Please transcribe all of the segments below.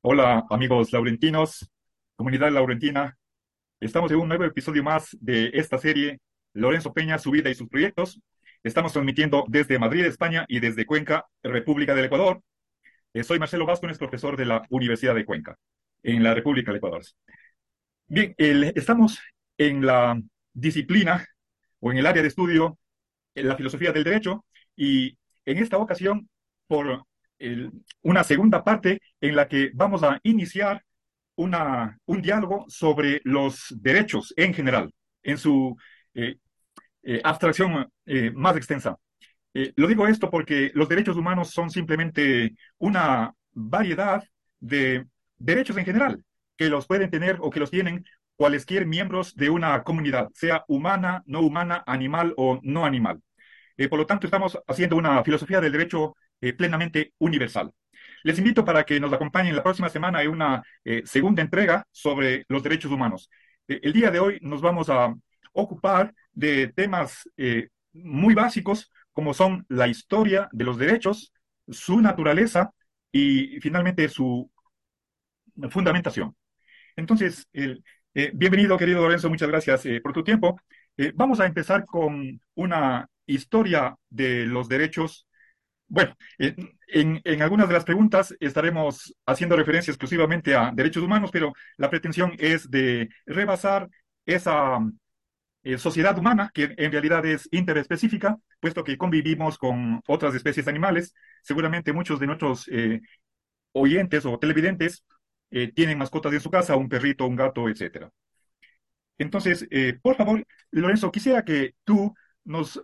Hola amigos laurentinos, comunidad laurentina. Estamos en un nuevo episodio más de esta serie, Lorenzo Peña, su vida y sus proyectos. Estamos transmitiendo desde Madrid, España y desde Cuenca, República del Ecuador. Soy Marcelo Vázquez, profesor de la Universidad de Cuenca, en la República del Ecuador. Bien, estamos en la disciplina o en el área de estudio en la filosofía del derecho y en esta ocasión por una segunda parte en la que vamos a iniciar un diálogo sobre los derechos en general, en su eh, abstracción más extensa. Lo digo esto porque los derechos humanos son simplemente una variedad de derechos en general que los pueden tener o que los tienen cualesquier miembros de una comunidad, sea humana, no humana, animal o no animal. Por lo tanto, estamos haciendo una filosofía del derecho plenamente universal. Les invito para que nos acompañen la próxima semana en una segunda entrega sobre los derechos humanos. El día de hoy nos vamos a ocupar de temas muy básicos como son la historia de los derechos, su naturaleza y finalmente su fundamentación. Entonces, bienvenido, querido Lorenzo, muchas gracias por tu tiempo. Vamos a empezar con una historia de los derechos. Bueno, en algunas de las preguntas estaremos haciendo referencia exclusivamente a derechos humanos, pero la pretensión es de rebasar esa sociedad humana, que en realidad es interespecífica, puesto que convivimos con otras especies animales. Seguramente muchos de nuestros oyentes o televidentes tienen mascotas en su casa, un perrito, un gato, etcétera. Entonces, por favor, Lorenzo, quisiera que tú nos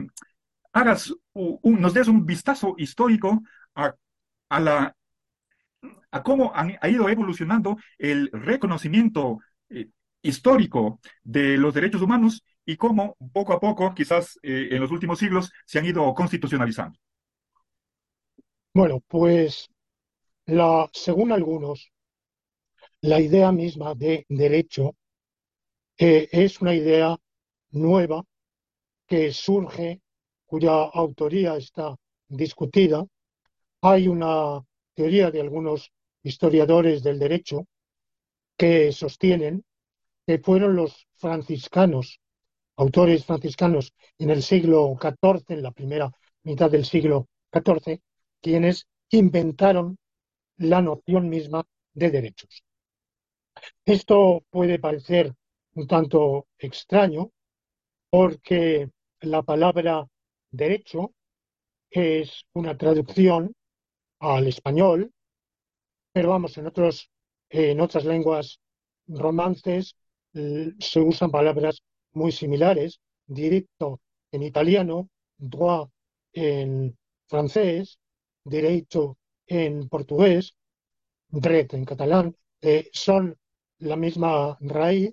nos des un vistazo histórico a, a la, a cómo ha ido evolucionando el reconocimiento eh, histórico de los derechos humanos y cómo poco a poco, quizás en los últimos siglos, se han ido constitucionalizando. Bueno, pues según algunos, la idea misma de derecho es una idea nueva que surge, cuya autoría está discutida. Hay una teoría de algunos historiadores del derecho que sostienen que fueron los franciscanos, autores franciscanos en el siglo XIV, en la primera mitad del siglo XIV, quienes inventaron la noción misma de derechos. Esto puede parecer un tanto extraño porque la palabra derecho es una traducción al español, pero vamos, en otras lenguas romances se usan palabras muy similares: diritto en italiano, droit en francés, derecho en portugués, dret en catalán. Son la misma raíz.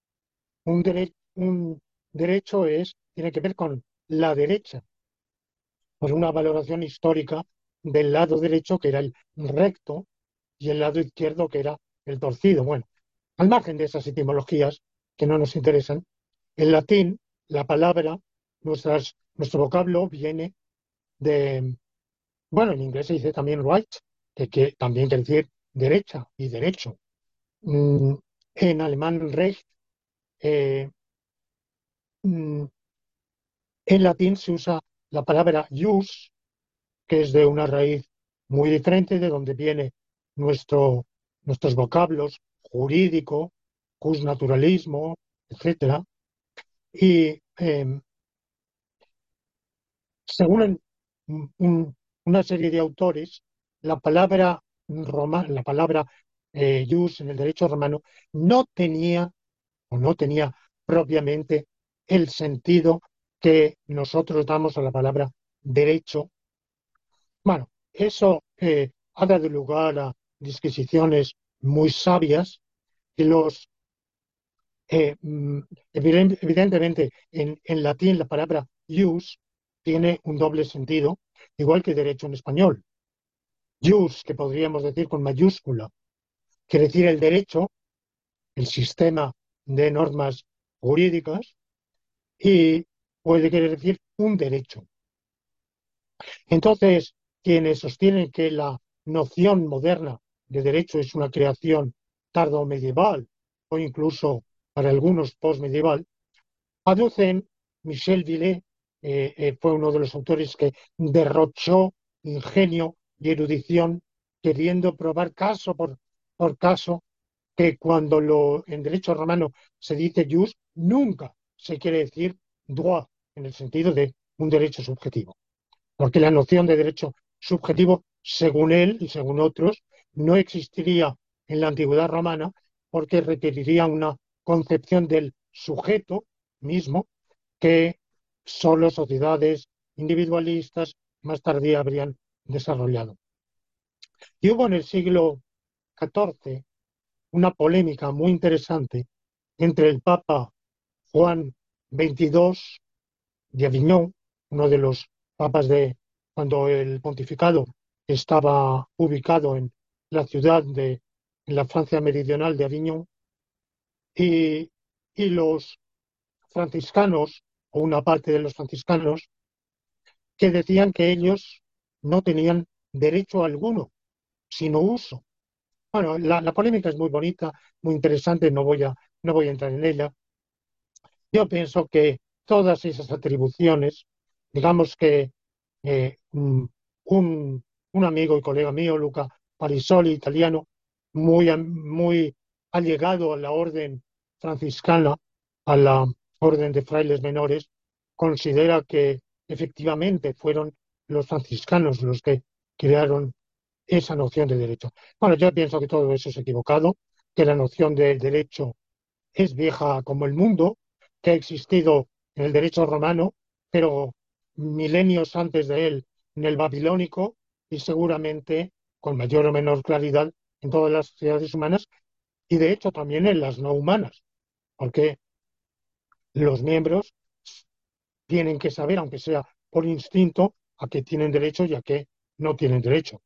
Un derecho tiene que ver con la derecha, por una valoración histórica del lado derecho, que era el recto, y el lado izquierdo, que era el torcido. Bueno, al margen de esas etimologías que no nos interesan, en latín la palabra, nuestro vocablo viene de, bueno, en inglés se dice también right, que también quiere decir derecha y derecho. Mm, en alemán recht. eh, mm, En latín se usa la palabra jus, que es de una raíz muy diferente de donde viene nuestro, nuestros vocablos: jurídico, justnaturalismo, etcétera. Y según una serie de autores, la palabra jus en el derecho romano no tenía no tenía propiamente el sentido que nosotros damos a la palabra derecho. Bueno, eso ha dado lugar a disquisiciones muy sabias y eh, mm, evidentemente en latín la palabra jus tiene un doble sentido, igual que derecho en español. Jus, que podríamos decir con mayúscula, quiere decir el derecho, el sistema de normas jurídicas, y puede querer decir un derecho. Entonces, quienes sostienen que la noción moderna de derecho es una creación tardo-medieval o incluso para algunos postmedieval, aducen Michel Villet, fue uno de los autores que derrochó ingenio y erudición queriendo probar caso por caso que cuando en derecho romano se dice jus, nunca se quiere decir droit en el sentido de un derecho subjetivo, porque la noción de derecho subjetivo, según él y según otros, no existiría en la antigüedad romana porque requeriría una concepción del sujeto mismo que solo sociedades individualistas más tardía habrían desarrollado. Y hubo en el siglo XIV una polémica muy interesante entre el Papa Juan XXII de Aviñón, uno de los papas de cuando el pontificado estaba ubicado en la ciudad en la Francia meridional de Aviñón, y, y los franciscanos, o una parte de los franciscanos, que decían que ellos no tenían derecho alguno, sino uso. Bueno, la polémica es muy bonita, muy interesante, no voy a entrar en ella. Yo pienso que todas esas atribuciones, digamos que un amigo y colega mío, Luca Parisoli, italiano, muy allegado a la orden franciscana, a la orden de frailes menores, considera que efectivamente fueron los franciscanos los que crearon esa noción de derecho. Bueno, yo pienso que todo eso es equivocado, que la noción de derecho es vieja como el mundo, que ha existido en el derecho romano, pero milenios antes de él en el babilónico y seguramente con mayor o menor claridad en todas las sociedades humanas y de hecho también en las no humanas, porque los miembros tienen que saber, aunque sea por instinto, a qué tienen derecho y a qué no tienen derecho.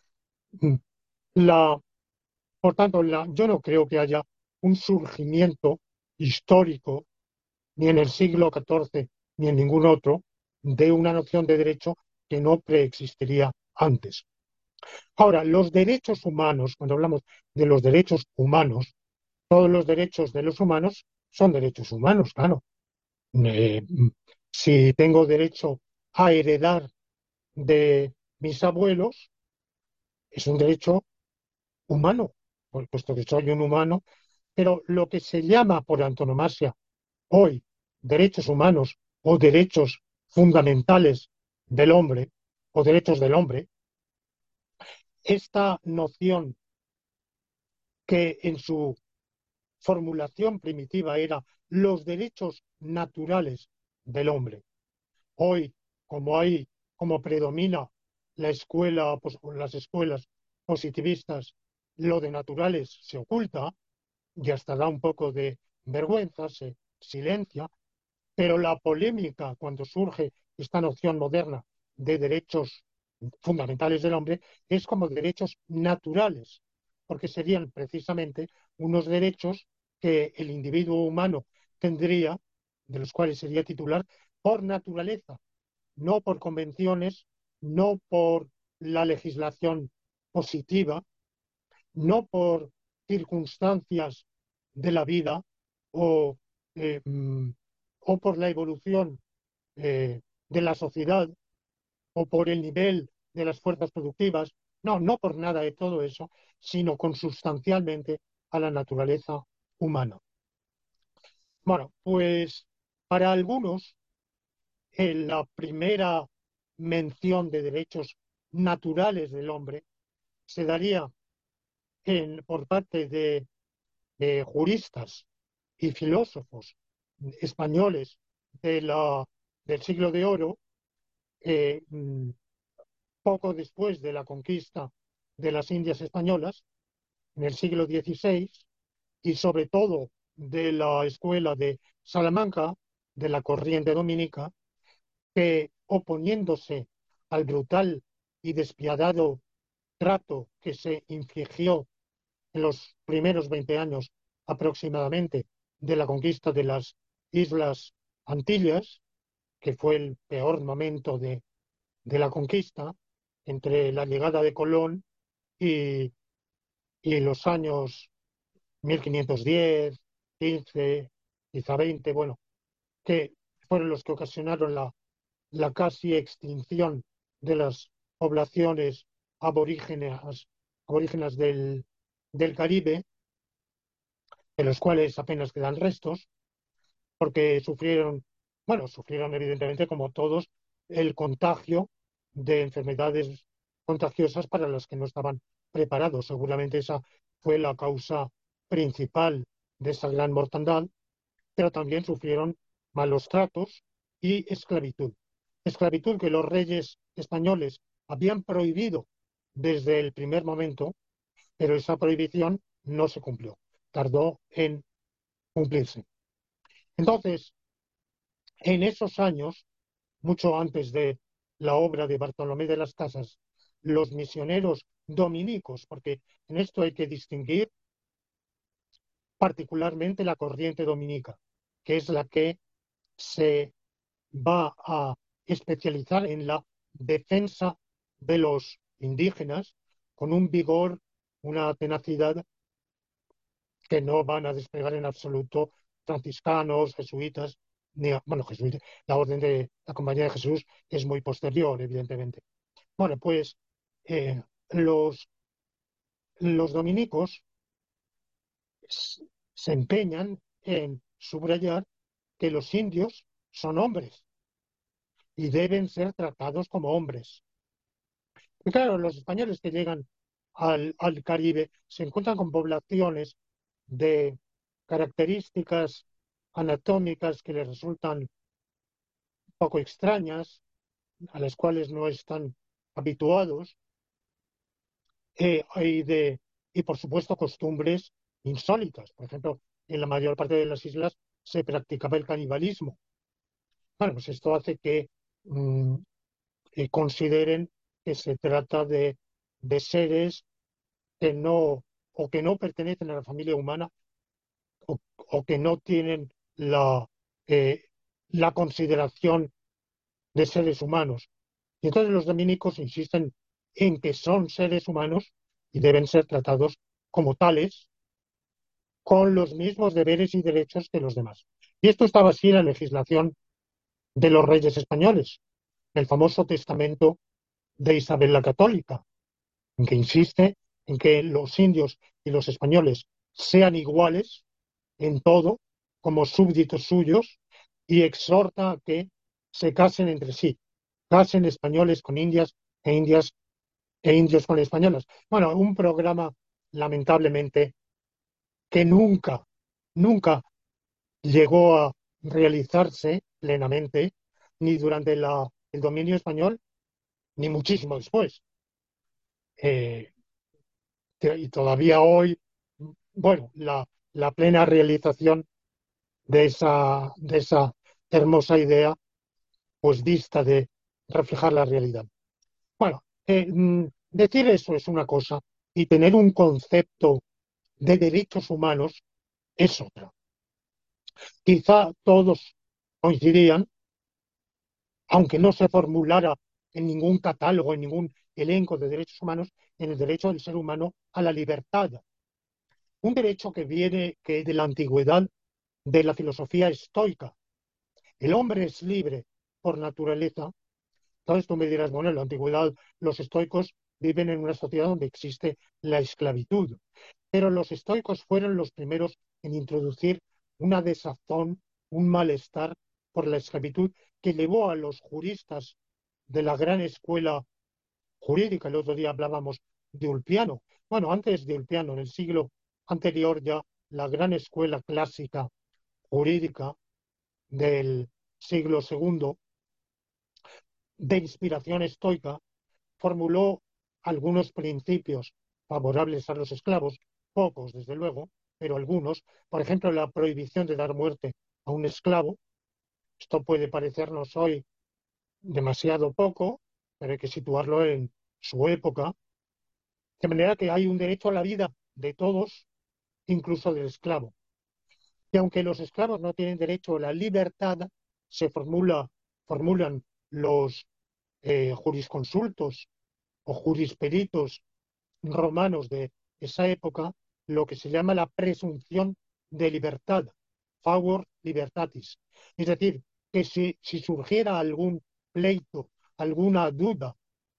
La, por tanto, yo no creo que haya un surgimiento histórico ni en el siglo XIV ni en ningún otro, de una noción de derecho que no preexistiría antes. Ahora, los derechos humanos, cuando hablamos de los derechos humanos, todos los derechos de los humanos son derechos humanos, claro. Eh, si tengo derecho a heredar de mis abuelos, es un derecho humano, puesto que soy un humano, pero lo que se llama por antonomasia hoy derechos humanos o derechos fundamentales del hombre o derechos del hombre, esta noción que en su formulación primitiva era los derechos naturales del hombre. Hoy, como predomina la escuela, pues, las escuelas positivistas, lo de naturales se oculta y hasta da un poco de vergüenza, se silencia. Pero la polémica, cuando surge esta noción moderna de derechos fundamentales del hombre, es como derechos naturales, porque serían precisamente unos derechos que el individuo humano tendría, de los cuales sería titular, por naturaleza, no por convenciones, no por la legislación positiva, no por circunstancias de la vida o, eh, mm, o por la evolución de la sociedad o por el nivel de las fuerzas productivas. No, no por nada de todo eso, sino consustancialmente a la naturaleza humana. Bueno, pues para algunos la primera mención de derechos naturales del hombre se daría por parte de juristas y filósofos españoles del siglo de oro, eh, poco después de la conquista de las Indias españolas, en el siglo XVI, y sobre todo de la escuela de Salamanca, de la corriente dominica, que oponiéndose al brutal y despiadado trato que se infligió en los primeros 20 años aproximadamente de la conquista de las Islas Antillas, que fue el peor momento de la conquista, entre la llegada de Colón y y los años 1510, 15, quizá 20, bueno, que fueron los que ocasionaron la casi extinción de las poblaciones aborígenes, aborígenes del Caribe, de los cuales apenas quedan restos, porque sufrieron, bueno, sufrieron evidentemente como todos el contagio de enfermedades contagiosas para las que no estaban preparados. Seguramente esa fue la causa principal de esa gran mortandad, pero también sufrieron malos tratos y esclavitud. Esclavitud que los reyes españoles habían prohibido desde el primer momento, pero esa prohibición no se cumplió. Tardó en cumplirse. Entonces, en esos años, mucho antes de la obra de Bartolomé de las Casas, los misioneros dominicos, porque en esto hay que distinguir particularmente la corriente dominica, que es la que se va a especializar en la defensa de los indígenas con un vigor, una tenacidad que no van a desplegar en absoluto franciscanos, jesuitas, bueno, jesuitas, la orden de la Compañía de Jesús es muy posterior, evidentemente. Bueno, pues eh, los, los dominicos se empeñan en subrayar que los indios son hombres y deben ser tratados como hombres. Y claro, los españoles que llegan al Caribe se encuentran con poblaciones de características anatómicas que les resultan poco extrañas, a las cuales no están habituados, y, y por supuesto costumbres insólitas. Por ejemplo, en la mayor parte de las islas se practicaba el canibalismo. Bueno, pues esto hace que mm, consideren que se trata de seres que no, o que no pertenecen a la familia humana, o que no tienen eh, la consideración de seres humanos. Y entonces los dominicos insisten en que son seres humanos y deben ser tratados como tales, con los mismos deberes y derechos que los demás. Y esto estaba así en la legislación de los reyes españoles, el famoso testamento de Isabel la Católica, en que insiste en que los indios y los españoles sean iguales en todo, como súbditos suyos, y exhorta a que se casen entre sí, casen españoles con indias e indias e indios con españolas. Bueno, un programa lamentablemente que nunca llegó a realizarse plenamente, ni durante el dominio español, ni muchísimo después. Eh, y todavía hoy, bueno, la plena realización de esa hermosa idea, pues dista de reflejar la realidad. Bueno, decir eso es una cosa y tener un concepto de derechos humanos es otra. Quizá todos coincidían, aunque no se formulara en ningún catálogo, en ningún elenco de derechos humanos, en el derecho del ser humano a la libertad. Un derecho que viene que de la antigüedad de la filosofía estoica. El hombre es libre por naturaleza. Entonces tú me dirás, bueno, en la antigüedad los estoicos viven en una sociedad donde existe la esclavitud, pero los estoicos fueron los primeros en introducir una desazón, un malestar por la esclavitud que llevó a los juristas de la gran escuela jurídica. El otro día hablábamos de Ulpiano. Bueno, antes de Ulpiano, en el siglo anterior ya, la gran escuela clásica jurídica del siglo segundo, de inspiración estoica, formuló algunos principios favorables a los esclavos, pocos desde luego, pero algunos. Por ejemplo, la prohibición de dar muerte a un esclavo. Esto puede parecernos hoy demasiado poco, pero hay que situarlo en su época, de manera que hay un derecho a la vida de todos, incluso del esclavo. Y aunque los esclavos no tienen derecho a la libertad, se formulan los jurisconsultos o jurisperitos romanos de esa época lo que se llama la presunción de libertad, favor libertatis. Es decir, que si surgiera algún pleito, alguna duda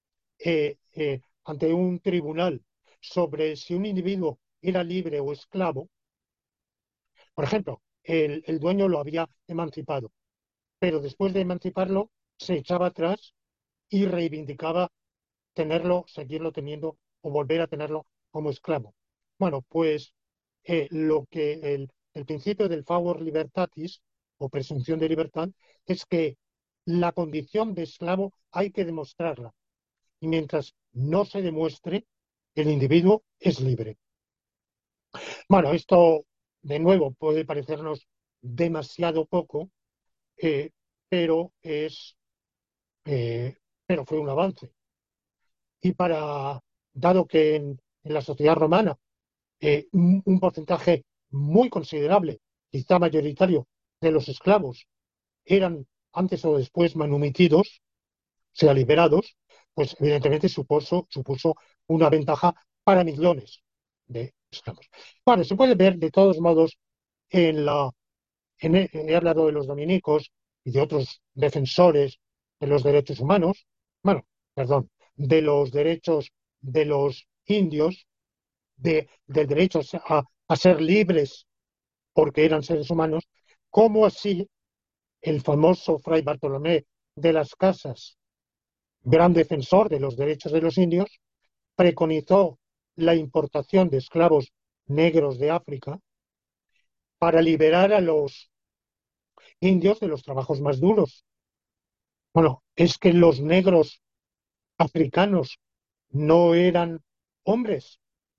ante un tribunal sobre si un individuo era libre o esclavo, por ejemplo, el dueño lo había emancipado, pero después de emanciparlo se echaba atrás y reivindicaba tenerlo, seguirlo teniendo o volver a tenerlo como esclavo. Bueno, pues lo que el principio del favor libertatis o presunción de libertad es que la condición de esclavo hay que demostrarla y mientras no se demuestre, el individuo es libre. Bueno, esto de nuevo puede parecernos demasiado poco, eh, pero es, pero fue un avance. Y dado que en la sociedad romana un porcentaje muy considerable, quizá mayoritario, de los esclavos eran antes o después manumitidos, o sea, liberados, pues evidentemente supuso una ventaja para millones de esclavos. Bueno, se puede ver de todos modos en la he hablado de los dominicos y de otros defensores de los derechos humanos, bueno, perdón, de los derechos de los indios, del derecho a ser libres porque eran seres humanos, como así el famoso Fray Bartolomé de las Casas, gran defensor de los derechos de los indios, preconizó la importación de esclavos negros de África para liberar a los indios de los trabajos más duros. Bueno, es que los negros africanos no eran hombres.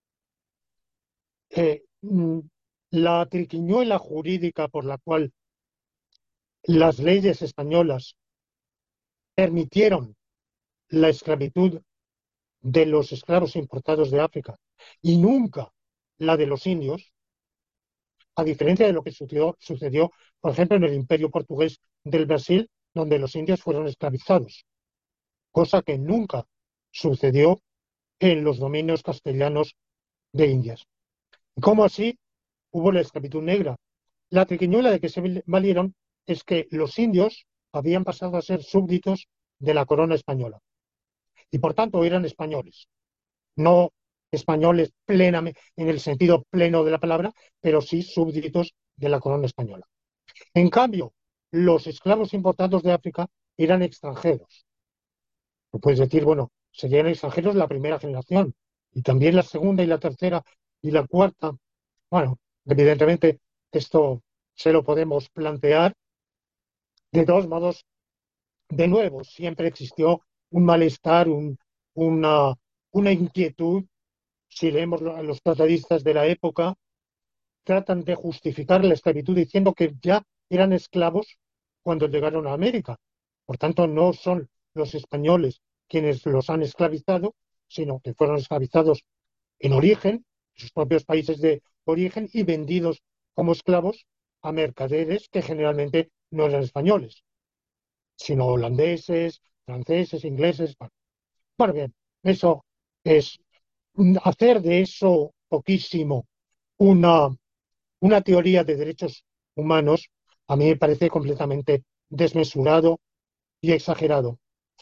Eh, mm, la triquiñuela jurídica por la cual las leyes españolas permitieron la esclavitud de los esclavos importados de África y nunca la de los indios, a diferencia de lo que sucedió, por ejemplo, en el Imperio Portugués del Brasil, donde los indios fueron esclavizados, cosa que nunca sucedió en los dominios castellanos de Indias. ¿Cómo así hubo la esclavitud negra? La triquiñuela de que se valieron es que los indios habían pasado a ser súbditos de la corona española y por tanto eran españoles, no españoles plenamente en el sentido pleno de la palabra, pero sí súbditos de la corona española. En cambio, los esclavos importados de África eran extranjeros. Tú puedes decir, bueno, serían extranjeros la primera generación y también la segunda y la tercera y la cuarta. Bueno, evidentemente esto se lo podemos plantear. De todos modos, de nuevo, siempre existió un malestar, una, una inquietud. Si leemos a los tratadistas de la época, tratan de justificar la esclavitud diciendo que ya eran esclavos cuando llegaron a América. Por tanto, no son los españoles quienes los han esclavizado, sino que fueron esclavizados en origen, en sus propios países de origen, y vendidos como esclavos a mercaderes que generalmente no eran españoles, sino holandeses, franceses, ingleses. Bueno, bien, eso es hacer de eso poquísimo una, una teoría de derechos humanos, a mí me parece completamente desmesurado y exagerado.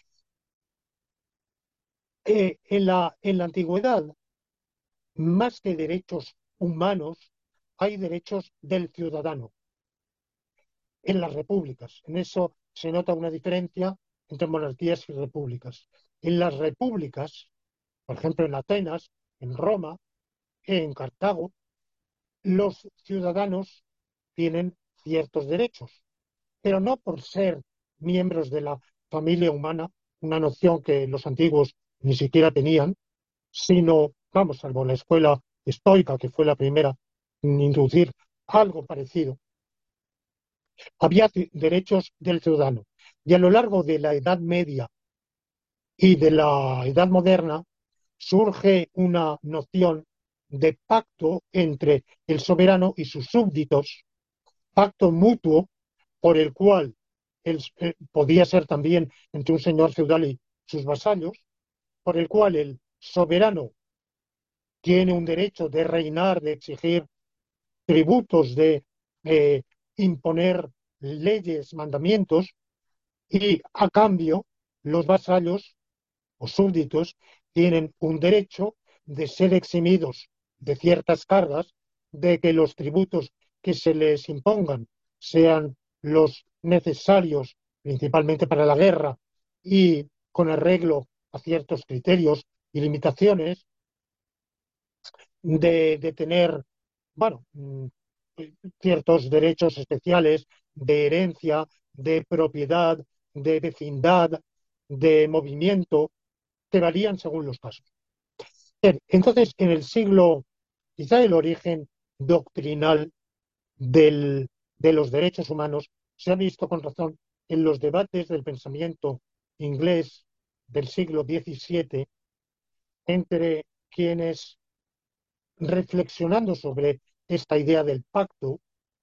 En la antigüedad, más que derechos humanos, hay derechos del ciudadano en las repúblicas. En eso se nota una diferencia entre monarquías y repúblicas. En las repúblicas, por ejemplo en Atenas, en Roma, en Cartago, los ciudadanos tienen ciertos derechos, pero no por ser miembros de la familia humana, una noción que los antiguos ni siquiera tenían, sino, vamos, salvo la escuela estoica, que fue la primera en introducir algo parecido, había derechos del ciudadano. Y a lo largo de la Edad Media y de la Edad Moderna surge una noción de pacto entre el soberano y sus súbditos, pacto mutuo por el cual podía ser también entre un señor feudal y sus vasallos, por el cual el soberano tiene un derecho de reinar, de exigir tributos, de eh, imponer leyes, mandamientos, y a cambio los vasallos o súbditos tienen un derecho de ser eximidos de ciertas cargas, de que los tributos que se les impongan sean los necesarios principalmente para la guerra y con arreglo a ciertos criterios y limitaciones, de tener, bueno, ciertos derechos especiales de herencia, de propiedad, de vecindad, de movimiento, que varían según los casos. Bien, entonces, en el siglo, quizá el origen doctrinal de los derechos humanos se ha visto con razón en los debates del pensamiento inglés del siglo XVII entre quienes, reflexionando sobre esta idea del pacto,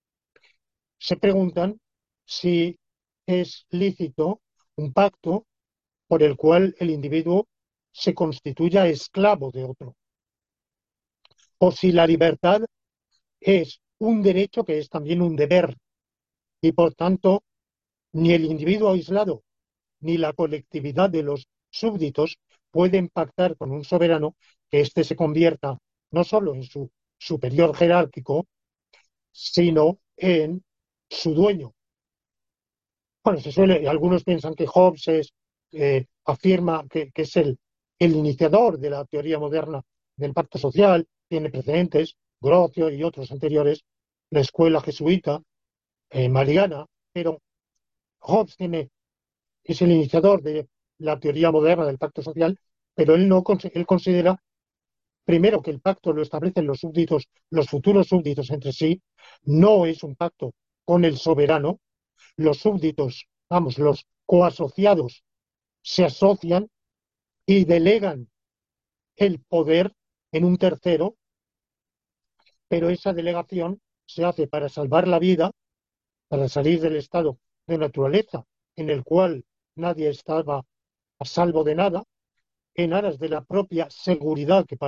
se preguntan si es lícito un pacto por el cual el individuo se constituya esclavo de otro, o si la libertad es un derecho que es también un deber, y por tanto ni el individuo aislado ni la colectividad de los súbditos pueden pactar con un soberano que éste se convierta no solo en su superior jerárquico, sino en su dueño. Bueno, algunos piensan que Hobbes afirma que es el iniciador de la teoría moderna del pacto social, tiene precedentes, Grocio y otros anteriores, la escuela jesuita, mariana, pero Hobbes es el iniciador de la teoría moderna del pacto social, pero él considera primero que el pacto lo establecen los súbditos, los futuros súbditos entre sí, no es un pacto con el soberano, los súbditos, vamos, los coasociados se asocian y delegan el poder en un tercero, pero esa delegación se hace para salvar la vida, para salir del estado de naturaleza en el cual nadie estaba a salvo de nada, en aras de la propia seguridad que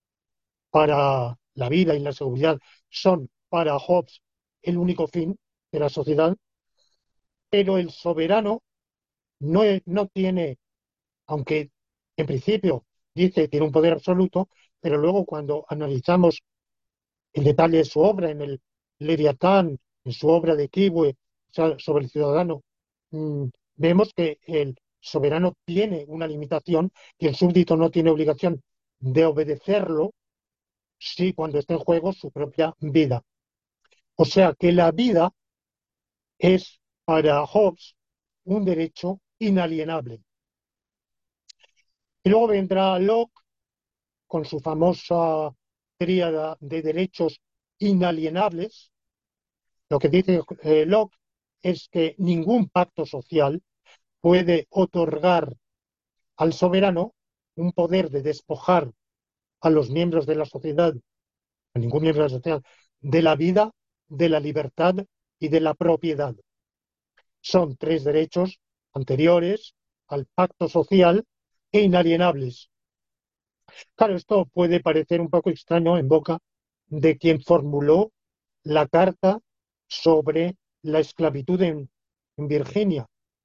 para la vida y la seguridad son para Hobbes el único fin de la sociedad, pero el soberano no tiene, aunque en principio dice que tiene un poder absoluto, pero luego cuando analizamos el detalle de su obra en el Leviatán, en su obra de Quibue, o sea, sobre el ciudadano, mm, vemos que el soberano tiene una limitación y el súbdito no tiene obligación de obedecerlo si cuando está en juego su propia vida. O sea que la vida es para Hobbes un derecho inalienable. Y luego vendrá Locke con su famosa tríada de derechos inalienables. Lo que dice Locke es que ningún pacto social puede otorgar al soberano un poder de despojar a los miembros de la sociedad, a ningún miembro de la sociedad, de la vida, de la libertad y de la propiedad. Son tres derechos anteriores al pacto social e inalienables. Claro, esto puede parecer un poco extraño en boca de quien formuló la carta sobre la esclavitud en Virginia,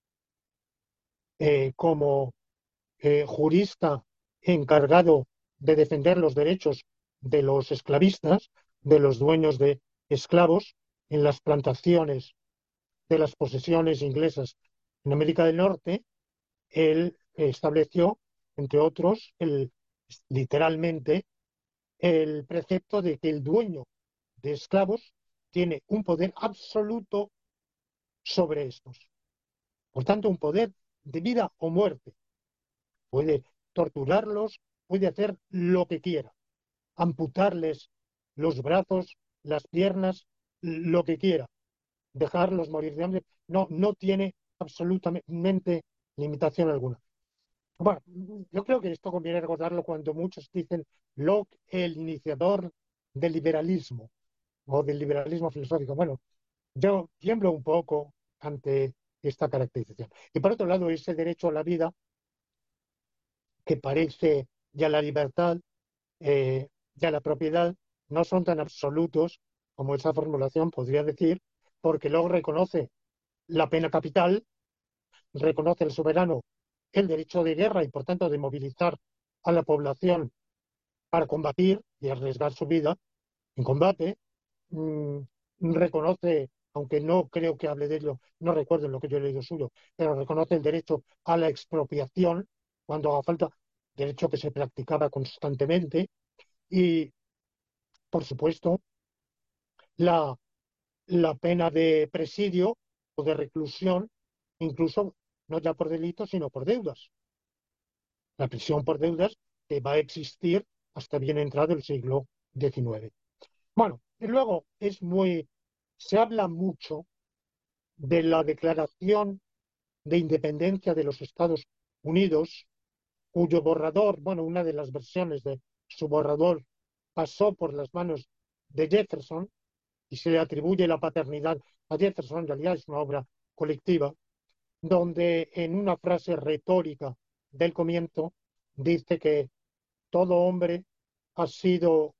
como jurista encargado de defender los derechos de los esclavistas, de los dueños de esclavos en las plantaciones de las posesiones inglesas en América del Norte. Él estableció, entre otros, literalmente el precepto de que el dueño de esclavos tiene un poder absoluto sobre estos. Por tanto, un poder de vida o muerte. Puede torturarlos, puede hacer lo que quiera, amputarles los brazos, las piernas, lo que quiera, dejarlos morir de hambre. No, no tiene absolutamente limitación alguna. Bueno, yo creo que esto conviene recordarlo cuando muchos dicen Locke, el iniciador del liberalismo o del liberalismo filosófico. Bueno, yo tiemblo un poco ante esta caracterización. Y por otro lado, ese derecho a la vida que parece ya la libertad, y a la propiedad no son tan absolutos como esa formulación podría decir, porque luego reconoce la pena capital, reconoce el soberano el derecho de guerra y, por tanto, de movilizar a la población para combatir y arriesgar su vida en combate. mm, Reconoce, aunque no creo que hable de ello, no recuerdo lo que yo he leído suyo, pero reconoce el derecho a la expropiación cuando haga falta, derecho que se practicaba constantemente, y, por supuesto, la, la pena de presidio o de reclusión, incluso no ya por delitos, sino por deudas. La prisión por deudas que va a existir hasta bien entrado el siglo XIX. Bueno, y luego se habla mucho de la Declaración de Independencia de los Estados Unidos, cuyo borrador, bueno, una de las versiones de su borrador pasó por las manos de Jefferson y se le atribuye la paternidad a Jefferson, en realidad es una obra colectiva, donde en una frase retórica del comienzo dice que todo hombre ha sido,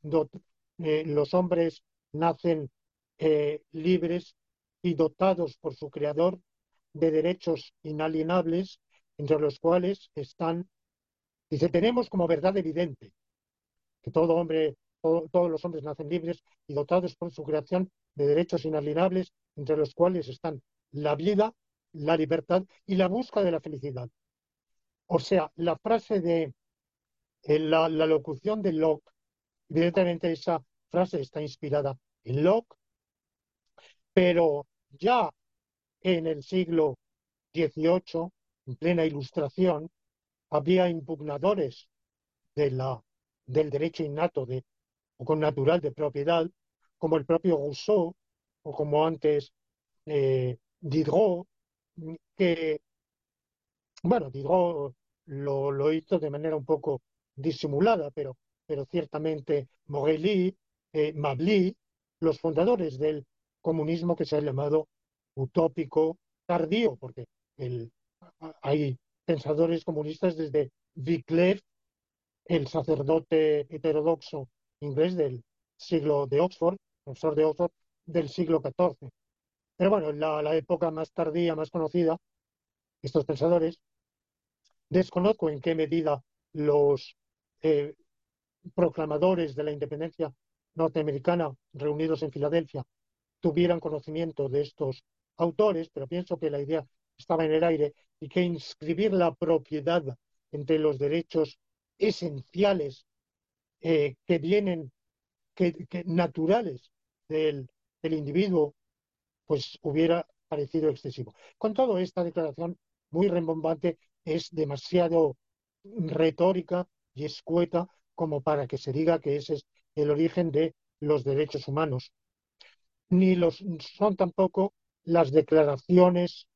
los hombres nacen libres y dotados por su creador de derechos inalienables, entre los cuales están, dice, tenemos como verdad evidente que todos los hombres nacen libres y dotados por su creación de derechos inalienables, entre los cuales están la vida, la libertad y la búsqueda de la felicidad. O sea, la frase de la locución de Locke, evidentemente esa frase está inspirada en Locke, pero ya en el siglo XVIII, en plena Ilustración, había impugnadores de del derecho innato o con natural de propiedad, como el propio Rousseau o como antes Diderot, que, bueno, Diderot lo hizo de manera un poco disimulada, pero ciertamente Morelly, Mably, los fundadores del comunismo que se ha llamado utópico tardío, porque el, hay pensadores comunistas desde Wycliffe, el sacerdote heterodoxo inglés del siglo de Oxford, profesor de Oxford, del siglo XIV. Pero bueno, en la época más tardía, más conocida, estos pensadores, desconozco en qué medida los eh, proclamadores de la independencia norteamericana reunidos en Filadelfia tuvieran conocimiento de estos autores, pero pienso que la idea estaba en el aire y que inscribir la propiedad entre los derechos esenciales que vienen, naturales del individuo, pues hubiera parecido excesivo. Con todo, esta declaración muy rembombante es demasiado retórica y escueta como para que se diga que ese es el origen de los derechos humanos. Ni los son tampoco las declaraciones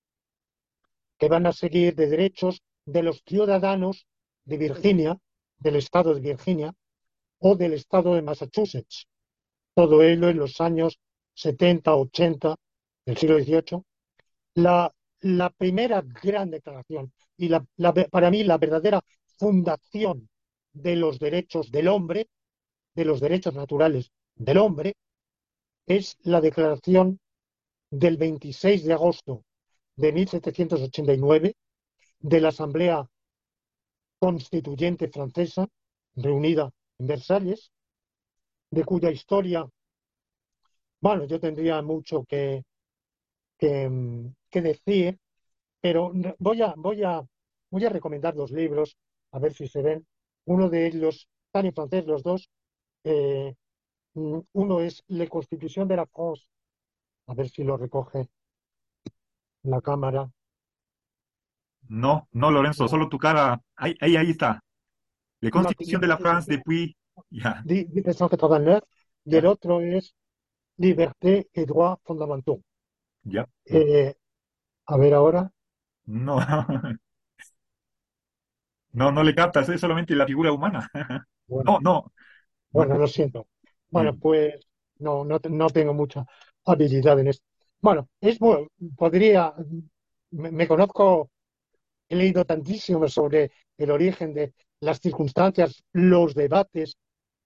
que van a seguir de derechos de los ciudadanos de Virginia, del estado de Virginia o del estado de Massachusetts. Todo ello en los años 70, 80 del siglo XVIII. La primera gran declaración y para mí la verdadera fundación de los derechos del hombre, de los derechos naturales del hombre, es la declaración del 26 de agosto de 1789 de la Asamblea Constituyente Francesa, reunida en Versalles, de cuya historia, bueno, yo tendría mucho que decir, pero voy a recomendar dos libros, a ver si se ven. Uno de ellos, están en francés los dos. eh, Uno es La Constitución de la France, a ver si lo recoge la cámara. No, no, Lorenzo, solo tu cara. Ahí está. La Constitución de la France depuis. Ya, Y el ya, otro es Liberté et droits fondamentaux. ya. Eh, a ver ahora. No, no, no le captas, es solamente la figura humana. Bueno, No, no, no. bueno, lo siento. Bueno, Eh, pues no tengo mucha habilidad en esto. Bueno, podría, me conozco, he leído tantísimo sobre el origen de las circunstancias, los debates,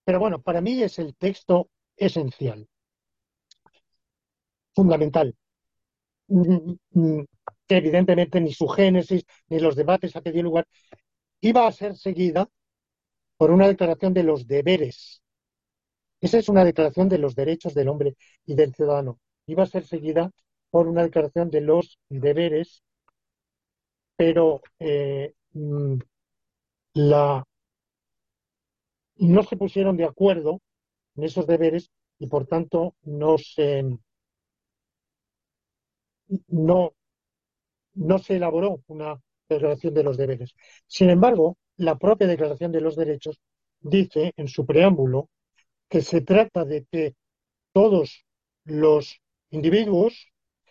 Pero bueno, para mí es el texto esencial, fundamental, mm, mm, que evidentemente ni su génesis ni los debates a que dio lugar iba a ser seguida por una declaración de los deberes. Esa es una declaración de los derechos del hombre y del ciudadano. Iba a ser seguida por una declaración de los deberes, pero la, no se pusieron de acuerdo en esos deberes y por tanto no, no se elaboró una declaración de los deberes. Sin embargo, la propia declaración de los derechos dice en su preámbulo que se trata de que todos los individuos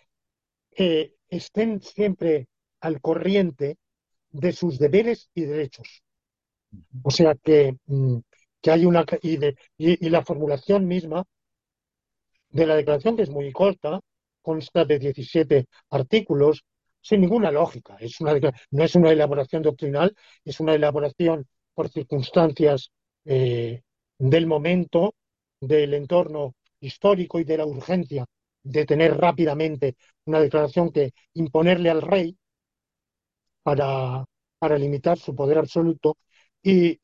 estén siempre al corriente de sus deberes y derechos. O sea que hay una y la formulación misma de la declaración, que es muy corta, consta de 17 artículos, sin ninguna lógica. No es una elaboración doctrinal, es una elaboración por circunstancias eh, del momento, del entorno histórico y de la urgencia de tener rápidamente una declaración que imponerle al rey para, para limitar su poder absoluto y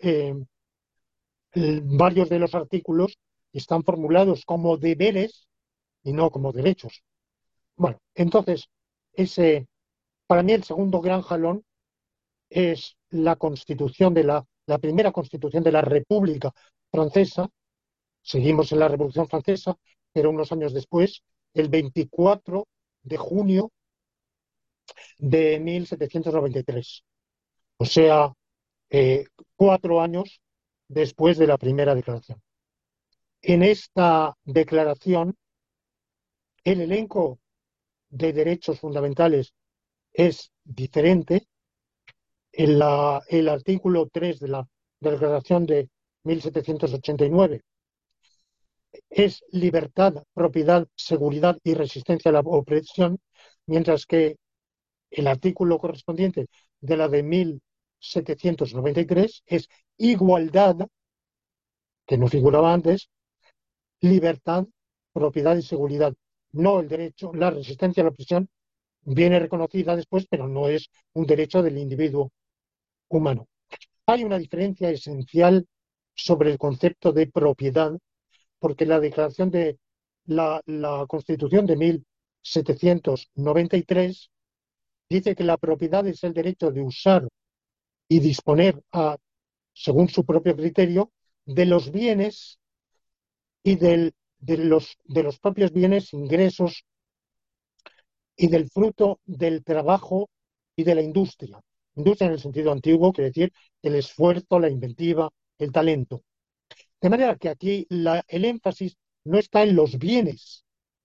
varios de los artículos están formulados como deberes y no como derechos. Bueno, entonces, ese, para mí el segundo gran jalón es la constitución la primera constitución de la República Francesa. Seguimos en la Revolución Francesa, pero unos años después, el 24 de junio de 1793. O sea, eh, 4 años después de la primera declaración. En esta declaración, el elenco de derechos fundamentales es diferente. El artículo 3 de la Declaración de 1789 es libertad, propiedad, seguridad y resistencia a la opresión, mientras que el artículo correspondiente de la de 1793 es igualdad, que no figuraba antes, libertad, propiedad y seguridad. No el derecho, la resistencia a la opresión viene reconocida después, pero no es un derecho del individuo humano. Hay una diferencia esencial sobre el concepto de propiedad, porque la declaración de la Constitución de 1793 dice que la propiedad es el derecho de usar y disponer, según su propio criterio, de los bienes y de los propios bienes, ingresos y del fruto del trabajo y de la industria. Industria en el sentido antiguo, quiere decir el esfuerzo, la inventiva, el talento. De manera que aquí el énfasis no está en los bienes.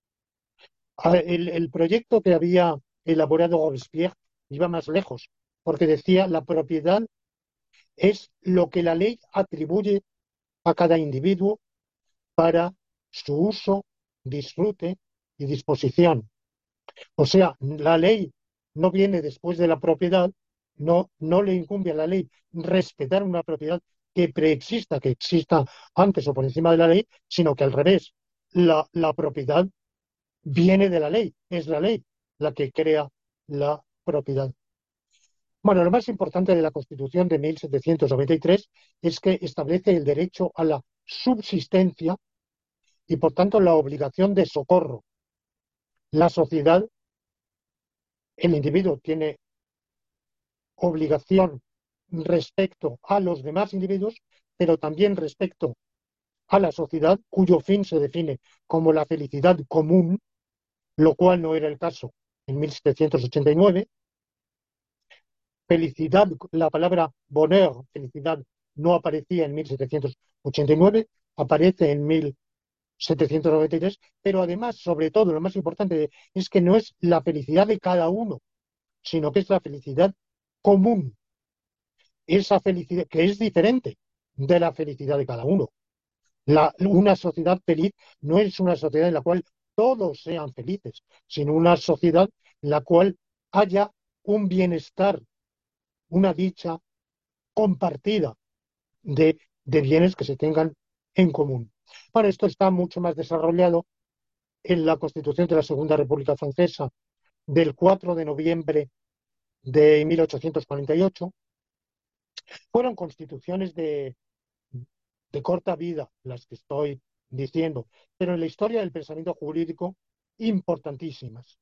El proyecto que había elaborado Robespierre iba más lejos, porque decía la propiedad es lo que la ley atribuye a cada individuo para su uso, disfrute y disposición. O sea, la ley no viene después de la propiedad, no le incumbe a la ley respetar una propiedad que preexista, que exista antes o por encima de la ley, sino que al revés, la propiedad viene de la ley, es la ley la que crea la propiedad. Bueno, lo más importante de la Constitución de 1793 es que establece el derecho a la subsistencia y, por tanto, la obligación de socorro. La sociedad, el individuo tiene obligación respecto a los demás individuos, pero también respecto a la sociedad, cuyo fin se define como la felicidad común, lo cual no era el caso en 1789. Felicidad, la palabra bonheur, felicidad, no aparecía en 1789, aparece en 1793, pero además, sobre todo, lo más importante es que no es la felicidad de cada uno, sino que es la felicidad común, esa felicidad que es diferente de la felicidad de cada uno. Una sociedad feliz no es una sociedad en la cual todos sean felices, sino una sociedad en la cual haya un bienestar, una dicha compartida de bienes que se tengan en común. Bueno, esto está mucho más desarrollado en la Constitución de la Segunda República Francesa del 4 de noviembre de 1848. Fueron constituciones de corta vida las que estoy diciendo, pero en la historia del pensamiento jurídico importantísimas.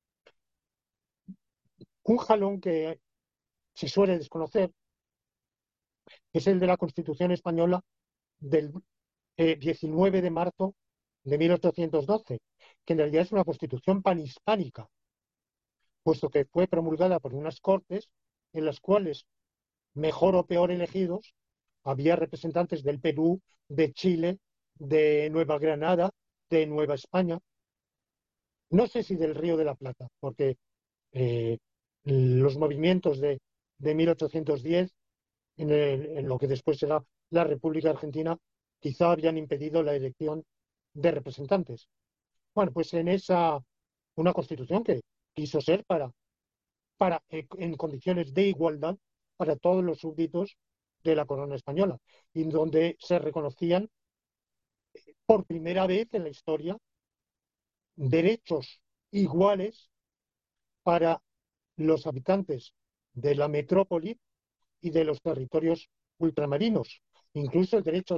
Un jalón que se suele desconocer es el de la Constitución española del 19 de marzo de 1812, que en realidad es una constitución panhispánica, puesto que fue promulgada por unas cortes en las cuales, mejor o peor elegidos, había representantes del Perú, de Chile, de Nueva Granada, de Nueva España, no sé si del Río de la Plata, porque eh, los movimientos de 1810, en lo que después será la República Argentina, quizá habían impedido la elección de representantes. Bueno, pues una constitución que quiso ser en condiciones de igualdad para todos los súbditos de la corona española, y donde se reconocían por primera vez en la historia derechos iguales para los habitantes de la metrópoli y de los territorios ultramarinos, incluso el derecho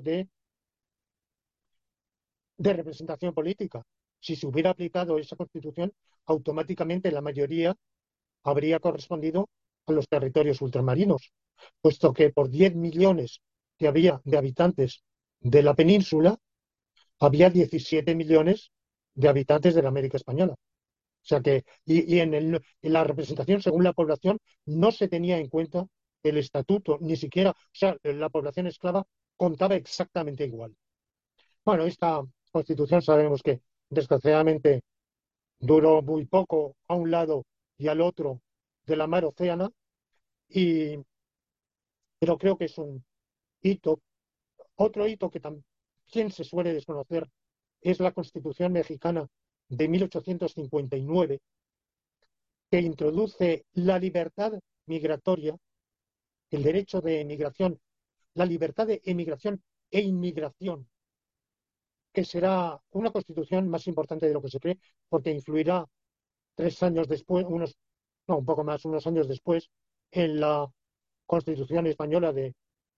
de representación política. Si se hubiera aplicado esa constitución, automáticamente la mayoría habría correspondido a los territorios ultramarinos, puesto que por 10 millones que había de habitantes de la península, había 17 millones de habitantes de la América Española. O sea que, y en la representación según la población no se tenía en cuenta el estatuto, ni siquiera, o sea, la población esclava contaba exactamente igual. Bueno, esta constitución sabemos que desgraciadamente duró muy poco a un lado y al otro de la mar Océana, y, pero creo que es un hito. Otro hito que también se suele desconocer es la Constitución mexicana de 1859, que introduce la libertad migratoria, el derecho de emigración, la libertad de emigración e inmigración, que será una constitución más importante de lo que se cree, porque influirá 3 años después, no, un poco más, unos años después, en la Constitución española de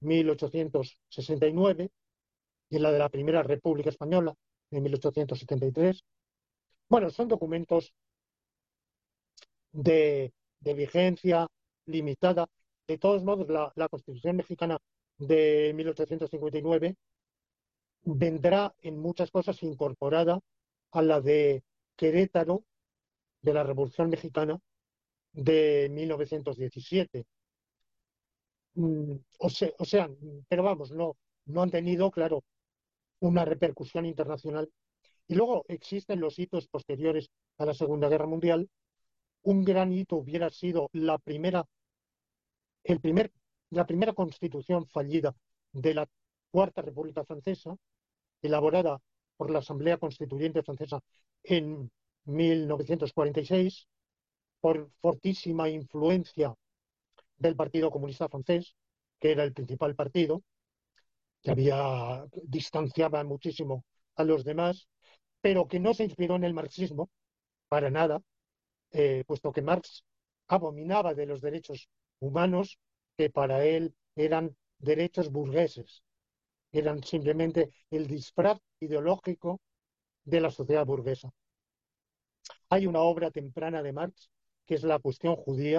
1869 y en la de la Primera República Española de 1873. Bueno, son documentos de vigencia limitada. De todos modos, la Constitución mexicana de 1859 vendrá en muchas cosas incorporada a la de Querétaro de la Revolución Mexicana de 1917. O sea, pero vamos, no han tenido, claro, una repercusión internacional. Y luego existen los hitos posteriores a la Segunda Guerra Mundial. Un gran hito hubiera sido el primer, la primera constitución fallida de la Cuarta República Francesa, elaborada por la Asamblea Constituyente Francesa en 1946, por fortísima influencia del Partido Comunista Francés, que era el principal partido, que distanciaba muchísimo a los demás, pero que no se inspiró en el marxismo para nada, puesto que Marx abominaba de los derechos humanos, que para él eran derechos burgueses, eran simplemente el disfraz ideológico de la sociedad burguesa. Hay una obra temprana de Marx, que es La cuestión judía,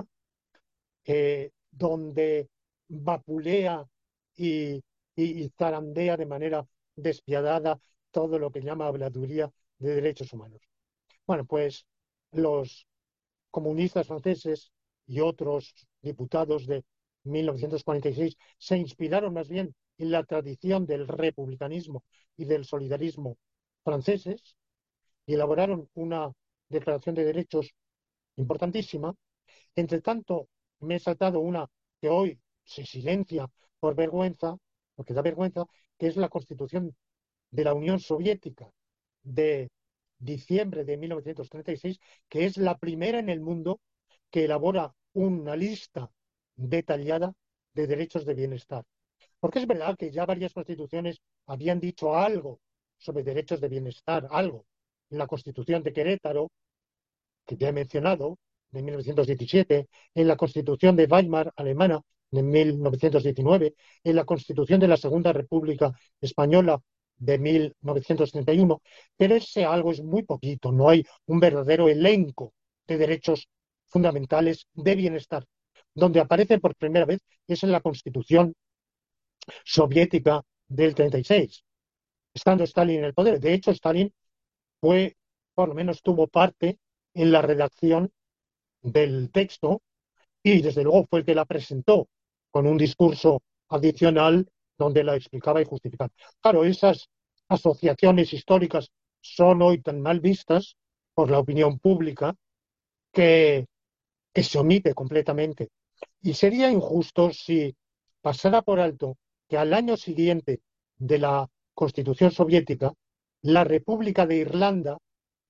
donde vapulea y, y zarandea de manera despiadada todo lo que llama habladuría de derechos humanos. Bueno, pues los comunistas franceses y otros diputados de 1946 se inspiraron más bien en la tradición del republicanismo y del solidarismo franceses y elaboraron una declaración de derechos importantísima. Entre tanto, me he saltado una que hoy se silencia por vergüenza, porque da vergüenza, que es la Constitución de la Unión Soviética de diciembre de 1936, que es la primera en el mundo que elabora una lista detallada de derechos de bienestar. Porque es verdad que ya varias constituciones habían dicho algo sobre derechos de bienestar, algo. En la Constitución de Querétaro, que ya he mencionado, de 1917, en la Constitución de Weimar, alemana, de 1919, en la Constitución de la Segunda República Española de 1931, pero ese algo es muy poquito, no hay un verdadero elenco de derechos fundamentales de bienestar. Donde aparece por primera vez es en la Constitución soviética del 36, estando Stalin en el poder. De hecho, Stalin fue, por lo menos tuvo parte en la redacción del texto y desde luego fue el que la presentó con un discurso adicional donde la explicaba y justificaba. Claro, esas asociaciones históricas son hoy tan mal vistas por la opinión pública que, que se omite completamente. Y sería injusto si pasara por alto que al año siguiente de la Constitución soviética, la República de Irlanda,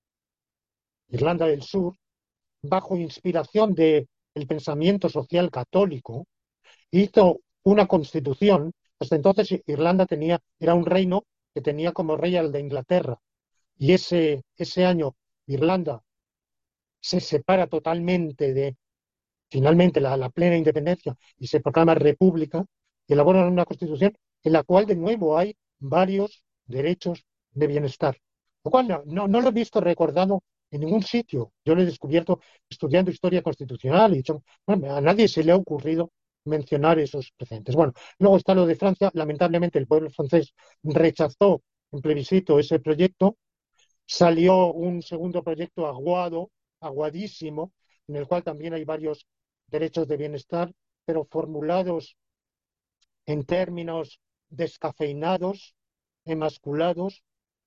Irlanda del Sur, bajo inspiración del pensamiento social católico, hizo una constitución. Hasta entonces Irlanda era un reino que tenía como rey al de Inglaterra. Y ese año Irlanda se separa totalmente de, finalmente, la plena independencia y se proclama república, y elaboran una constitución en la cual de nuevo hay varios derechos de bienestar. Lo cual no lo he visto recordado en ningún sitio. Yo lo he descubierto estudiando historia constitucional y bueno, a nadie se le ha ocurrido mencionar esos precedentes. Bueno, luego está lo de Francia. Lamentablemente el pueblo francés rechazó en plebiscito ese proyecto. Salió un segundo proyecto aguado, aguadísimo, en el cual también hay varios derechos de bienestar, pero formulados en términos descafeinados, emasculados,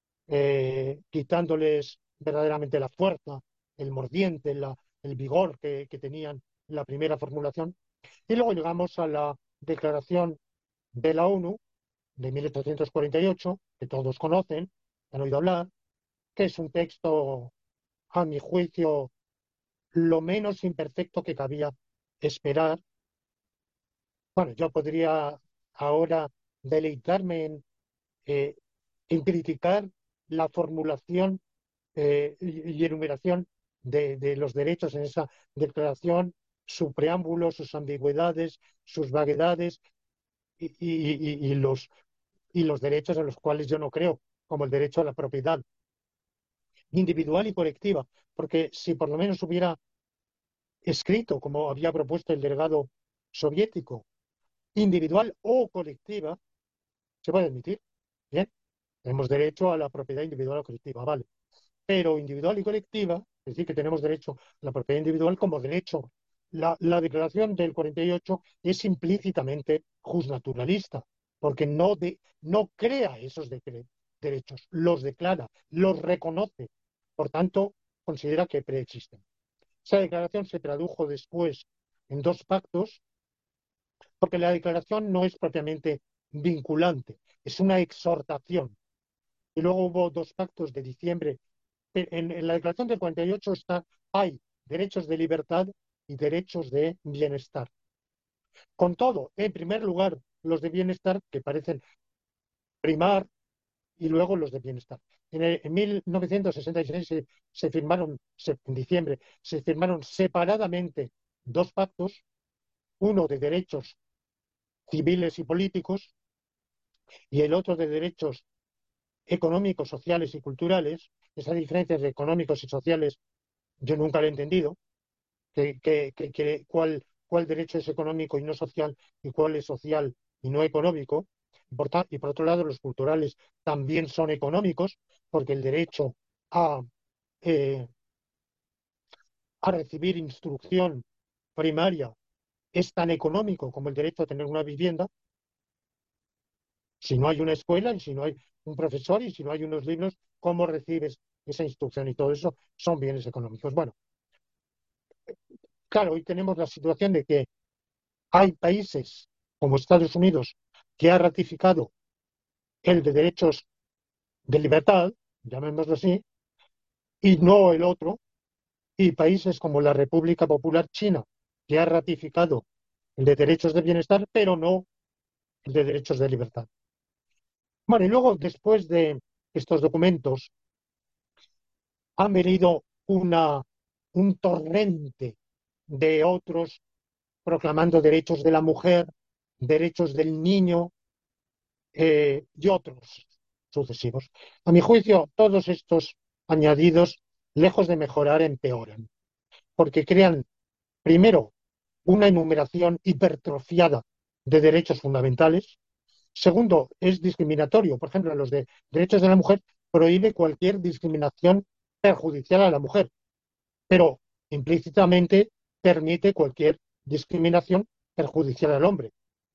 quitándoles verdaderamente la fuerza, el mordiente, el vigor que tenían en la primera formulación. Y luego llegamos a la Declaración de la ONU de 1848, que todos conocen, han oído hablar, que es un texto, a mi juicio, lo menos imperfecto que cabía esperar. Bueno, yo podría ahora deleitarme eh, en criticar la formulación y enumeración de los derechos en esa declaración, su preámbulo, sus ambigüedades, sus vaguedades y los derechos a los cuales yo no creo, como el derecho a la propiedad individual y colectiva, porque si por lo menos hubiera escrito, como había propuesto el delegado soviético, individual o colectiva, se puede admitir. Bien, tenemos derecho a la propiedad individual o colectiva, vale. Pero individual y colectiva, es decir, que tenemos derecho a la propiedad individual como derecho. La declaración del 48 es implícitamente justnaturalista, porque no crea esos derechos, los declara, los reconoce. Por tanto, considera que preexisten. Esa declaración se tradujo después en dos pactos, porque la declaración no es propiamente vinculante, es una exhortación. Y luego hubo dos pactos de diciembre. En la declaración del 48 hay derechos de libertad y derechos de bienestar. Con todo, en primer lugar, los de bienestar que parecen primar y luego los de bienestar. En 1966 se firmaron, en diciembre, se firmaron separadamente dos pactos, uno de derechos civiles y políticos y el otro de derechos económicos, sociales y culturales. Esa diferencia de económicos y sociales yo nunca la he entendido, cuál derecho es económico y no social y cuál es social y no económico. Y por otro lado, los culturales también son económicos, porque el derecho a, eh, a recibir instrucción primaria es tan económico como el derecho a tener una vivienda. Si no hay una escuela y si no hay un profesor y si no hay unos libros, ¿cómo recibes esa instrucción? Y todo eso son bienes económicos. Bueno, claro, hoy tenemos la situación de que hay países como Estados Unidos que ha ratificado el de derechos de libertad, llamémoslo así, y no el otro, y países como la República Popular China que ha ratificado el de derechos de bienestar, pero no el de derechos de libertad. Bueno, y luego, después de estos documentos, han venido un torrente de otros proclamando derechos de la mujer, derechos del niño y otros sucesivos. A mi juicio, todos estos añadidos, lejos de mejorar, empeoran, porque crean, primero, una enumeración hipertrofiada de derechos fundamentales. Segundo, es discriminatorio. Por ejemplo, los de derechos de la mujer prohíbe cualquier discriminación perjudicial a la mujer, pero implícitamente permite cualquier discriminación perjudicial al hombre.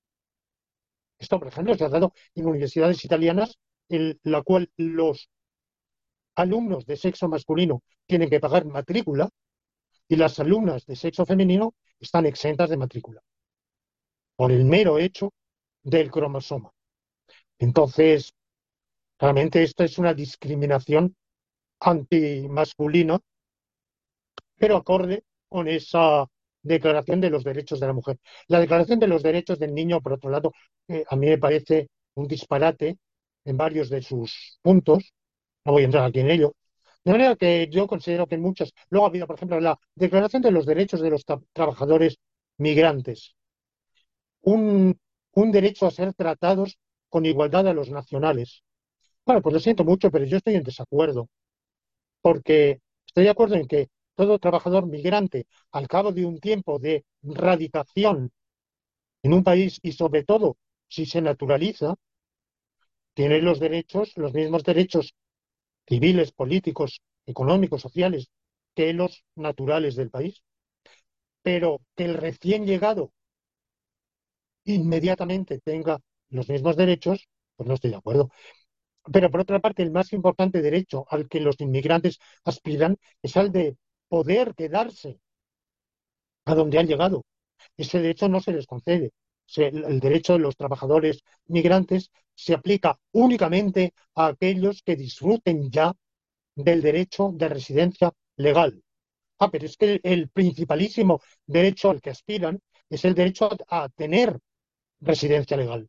Esto, por ejemplo, se ha dado en universidades italianas en la cual los alumnos de sexo masculino tienen que pagar matrícula y las alumnas de sexo femenino están exentas de matrícula por el mero hecho del cromosoma. Entonces, realmente esto es una discriminación antimasculina, pero acorde con esa Declaración de los Derechos de la Mujer. La Declaración de los Derechos del Niño, por otro lado, a mí me parece un disparate en varios de sus puntos. No voy a entrar aquí en ello. De manera que yo considero que en muchas. Luego ha habido, por ejemplo, la Declaración de los Derechos de los Trabajadores Migrantes. Un, un derecho a ser tratados con igualdad a los nacionales. Bueno, pues lo siento mucho, pero yo estoy en desacuerdo, porque estoy de acuerdo en que todo trabajador migrante, al cabo de un tiempo de radicación en un país y sobre todo si se naturaliza, tiene los derechos, los mismos derechos civiles, políticos, económicos, sociales, que los naturales del país. Pero que el recién llegado inmediatamente tenga los mismos derechos, pues no estoy de acuerdo. Pero por otra parte, el más importante derecho al que los inmigrantes aspiran es al de poder quedarse a donde han llegado. Ese derecho no se les concede. El derecho de los trabajadores migrantes se aplica únicamente a aquellos que disfruten ya del derecho de residencia legal. Ah, pero es que el principalísimo derecho al que aspiran es el derecho a tener residencia legal,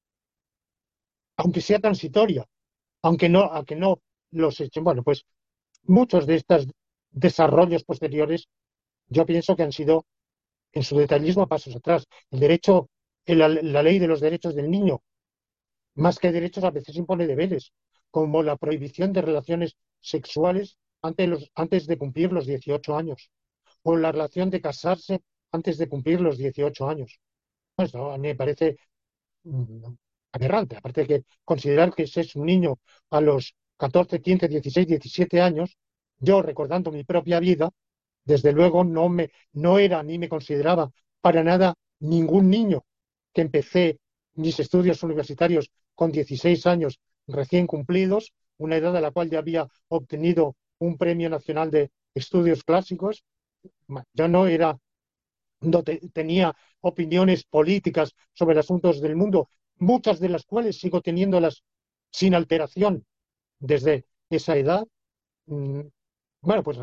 aunque sea transitoria, aunque no los echen. Bueno, pues muchos de estos desarrollos posteriores yo pienso que han sido en su detallismo a pasos atrás. El derecho, la ley de los derechos del niño, más que derechos, a veces impone deberes, como la prohibición de relaciones sexuales antes de cumplir los 18 años, o la relación de casarse antes de cumplir los 18 años. Eso a mí me parece mm, aberrante. Aparte de que considerar que ese es un niño a los 14, 15, 16, 17 años, yo recordando mi propia vida, desde luego no era ni me consideraba para nada ningún niño, que empecé mis estudios universitarios con 16 años recién cumplidos, una edad a la cual ya había obtenido un premio nacional de estudios clásicos. Yo no era, no tenía opiniones políticas sobre asuntos del mundo, muchas de las cuales sigo teniéndolas sin alteración desde esa edad. Mm, Bueno, pues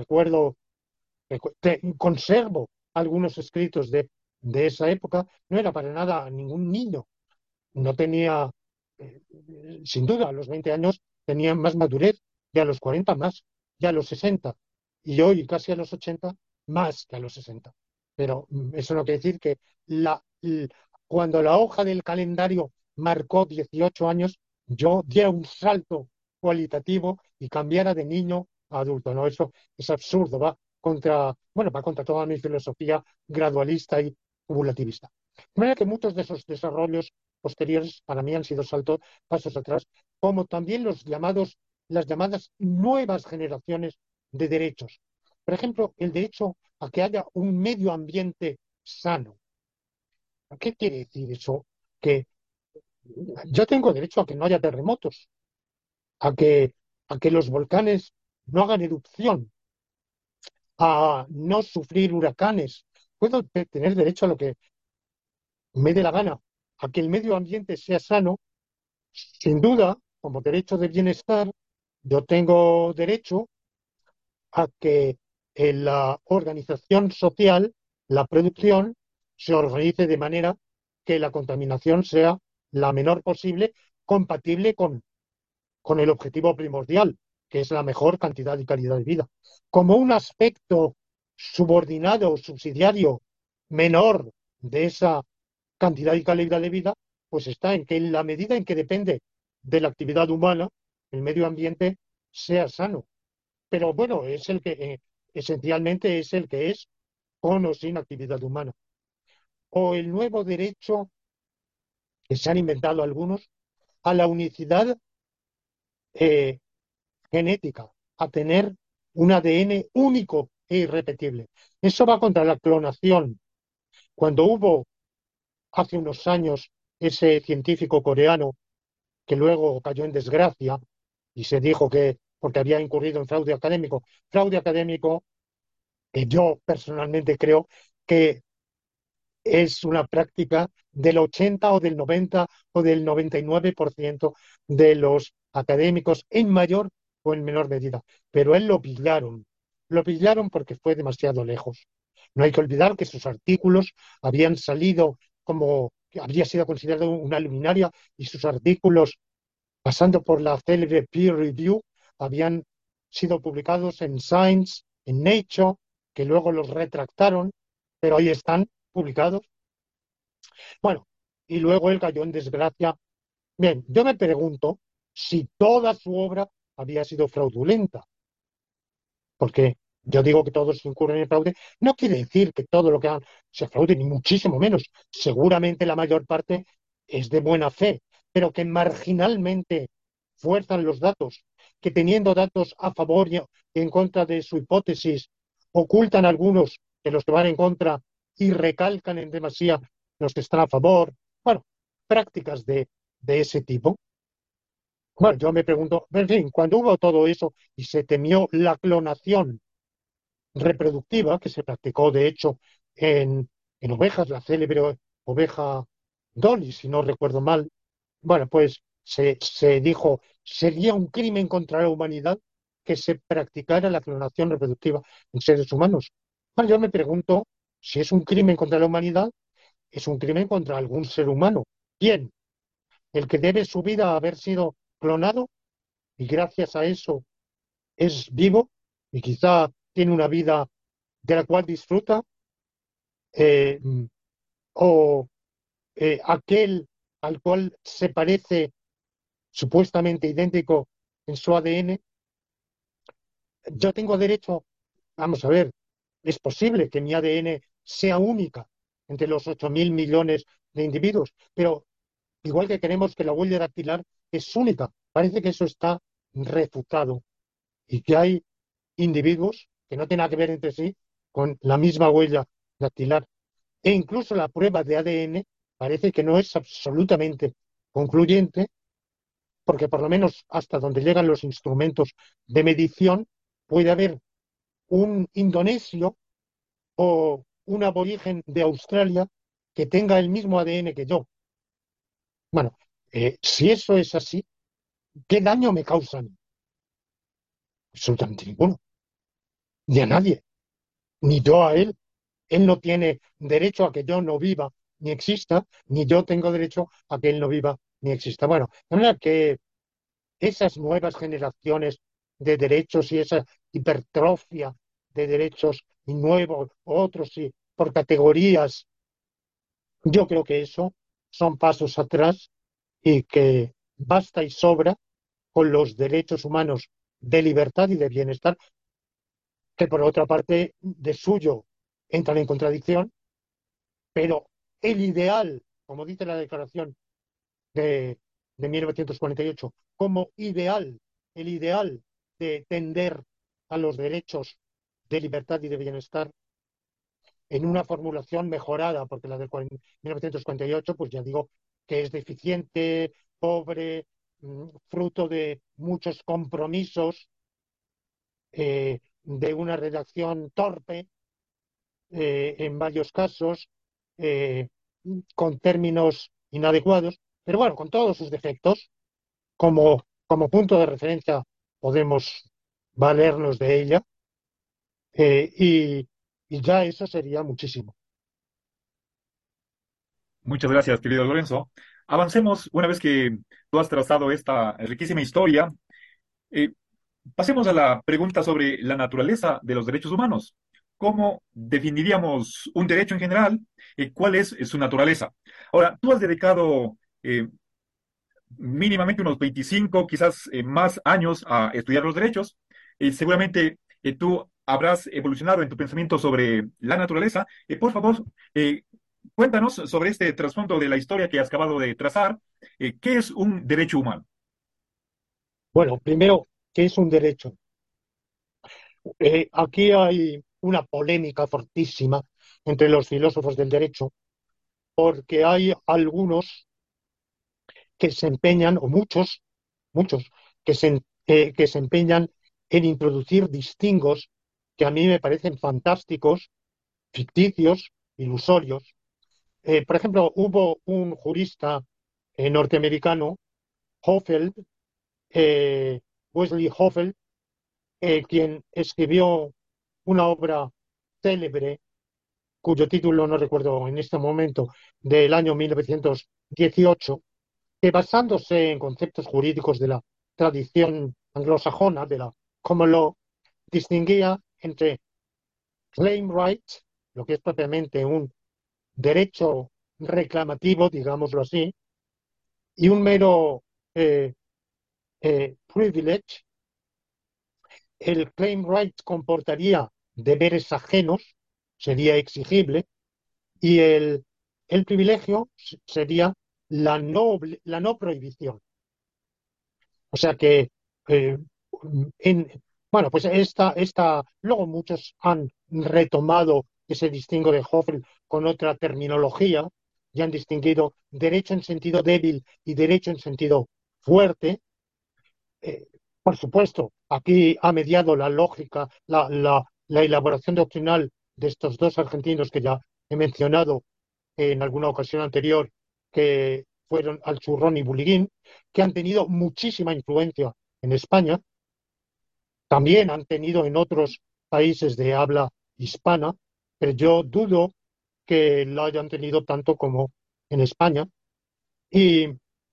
conservo algunos escritos de esa época. No era para nada ningún niño. No tenía, eh, sin duda, a los 20 años tenía más madurez, y a los 40 más, y a los 60, y hoy casi a los 80 más que a los 60. Pero eso no quiere decir que la, l- cuando la hoja del calendario marcó 18 años, yo diera un salto cualitativo y cambiara de niño a adulto. No, eso es absurdo, va contra toda mi filosofía gradualista y cumulativista. De manera que muchos de esos desarrollos posteriores para mí han sido pasos atrás, como también las llamadas nuevas generaciones de derechos. Por ejemplo, el derecho a que haya un medio ambiente sano. ¿Qué quiere decir eso? Que yo tengo derecho a que no haya terremotos, a que, a que los volcanes no hagan erupción, a no sufrir huracanes. Puedo tener derecho a lo que me dé la gana, a que el medio ambiente sea sano. Sin duda, como derecho de bienestar, yo tengo derecho a que en la organización social, la producción, se organice de manera que la contaminación sea la menor posible, compatible con el objetivo primordial, que es la mejor cantidad y calidad de vida. Como un aspecto subordinado o subsidiario menor de esa cantidad y calidad de vida, pues está en que en la medida en que depende de la actividad humana, el medio ambiente sea sano. Pero bueno, es el que esencialmente es el que es con o sin actividad humana. O el nuevo derecho que se han inventado algunos a la unicidad eh, genética, a tener un ADN único e irrepetible. Eso va contra la clonación. Cuando hubo hace unos años ese científico coreano que luego cayó en desgracia y se dijo que porque había incurrido en fraude académico que yo personalmente creo que es una práctica del 80 o del 90 o del 99% de los académicos en mayor o en menor medida. Pero él lo pillaron. Lo pillaron porque fue demasiado lejos. No hay que olvidar que sus artículos habían salido como que habría sido considerado una luminaria y sus artículos, pasando por la célebre peer review, habían sido publicados en Science, en Nature, que luego los retractaron, pero ahí están publicados. Bueno, y luego él cayó en desgracia. Bien, yo me pregunto si toda su obra había sido fraudulenta, porque yo digo que todos incurren en fraude, no quiere decir que todo lo que hagan sea fraude, ni muchísimo menos. Seguramente la mayor parte es de buena fe, pero que marginalmente fuerzan los datos, que teniendo datos a favor y en contra de su hipótesis, ocultan algunos de los que van en contra y recalcan en demasía los que están a favor. Bueno, prácticas de ese tipo. Bueno, yo me pregunto, en fin, cuando hubo todo eso y se temió la clonación reproductiva, que se practicó de hecho en ovejas, la célebre oveja Dolly, si no recuerdo mal, bueno, pues se dijo, sería un crimen contra la humanidad que se practicara la clonación reproductiva en seres humanos. Bueno, yo me pregunto si es un crimen contra la humanidad, es un crimen contra algún ser humano. ¿Quién? ¿El que debe su vida a haber sido clonado y gracias a eso es vivo y quizá tiene una vida de la cual disfruta? Eh, o aquel al cual se parece supuestamente idéntico en su ADN? Yo tengo derecho, vamos a ver, es posible que mi ADN sea única entre los 8.000 millones de individuos, pero igual que queremos que la huella dactilar es única, parece que eso está refutado y que hay individuos que no tienen nada que ver entre sí con la misma huella dactilar. E incluso la prueba de ADN parece que no es absolutamente concluyente, porque por lo menos hasta donde llegan los instrumentos de medición, puede haber un indonesio o un aborigen de Australia que tenga el mismo ADN que yo. Bueno, si eso es así, ¿qué daño me causan? Absolutamente ninguno, ni a nadie, ni yo a él. Él no tiene derecho a que yo no viva ni exista, ni yo tengo derecho a que él no viva ni exista. Bueno, de manera que esas nuevas generaciones de derechos y esa hipertrofia de derechos y nuevos, otros y por categorías, yo creo que eso son pasos atrás y que basta y sobra con los derechos humanos de libertad y de bienestar, que por otra parte de suyo entran en contradicción, pero el ideal, como dice la Declaración de 1948, como ideal, el ideal de tender a los derechos de libertad y de bienestar en una formulación mejorada, porque la de 1948, pues ya digo que es deficiente, pobre, fruto de muchos compromisos, de una redacción torpe, en varios casos, eh, con términos inadecuados, pero bueno, con todos sus defectos, como punto de referencia podemos valernos de ella, y ya eso sería muchísimo. Muchas gracias, querido Lorenzo. Avancemos una vez que tú has trazado esta riquísima historia. eh, Pasemos a la pregunta sobre la naturaleza de los derechos humanos. ¿Cómo definiríamos un derecho en general? ¿Cuál es su naturaleza? Ahora, tú has dedicado mínimamente unos 25, quizás más años a estudiar los derechos. Seguramente tú habrás evolucionado en tu pensamiento sobre la naturaleza. Por favor, eh, cuéntanos sobre este trasfondo de la historia que has acabado de trazar. ¿Qué es un derecho humano? Bueno, primero, ¿qué es un derecho? Aquí hay una polémica fortísima entre los filósofos del derecho, porque hay algunos que se empeñan, o muchos, que se empeñan en introducir distingos que a mí me parecen fantásticos, ficticios, ilusorios. Por ejemplo, hubo un jurista norteamericano, Hoffeld, eh, Wesley Hoffeld, quien escribió una obra célebre, cuyo título no recuerdo en este momento, del año 1918, que basándose en conceptos jurídicos de la tradición anglosajona, de la common law, distinguía entre claim rights, lo que es propiamente un derecho reclamativo, digámoslo así, y un mero eh, privilege. El claim right comportaría deberes ajenos, sería exigible, y el privilegio sería la no prohibición. O sea que, eh, bueno, pues luego muchos han retomado ese distingo de Hoffel con otra terminología y han distinguido derecho en sentido débil y derecho en sentido fuerte. Eh, por supuesto, aquí ha mediado la lógica, la elaboración doctrinal de estos dos argentinos que ya he mencionado en alguna ocasión anterior, que fueron Alchurrón y Buliguín, que han tenido muchísima influencia en España, también han tenido en otros países de habla hispana, pero yo dudo que la hayan tenido tanto como en España. Y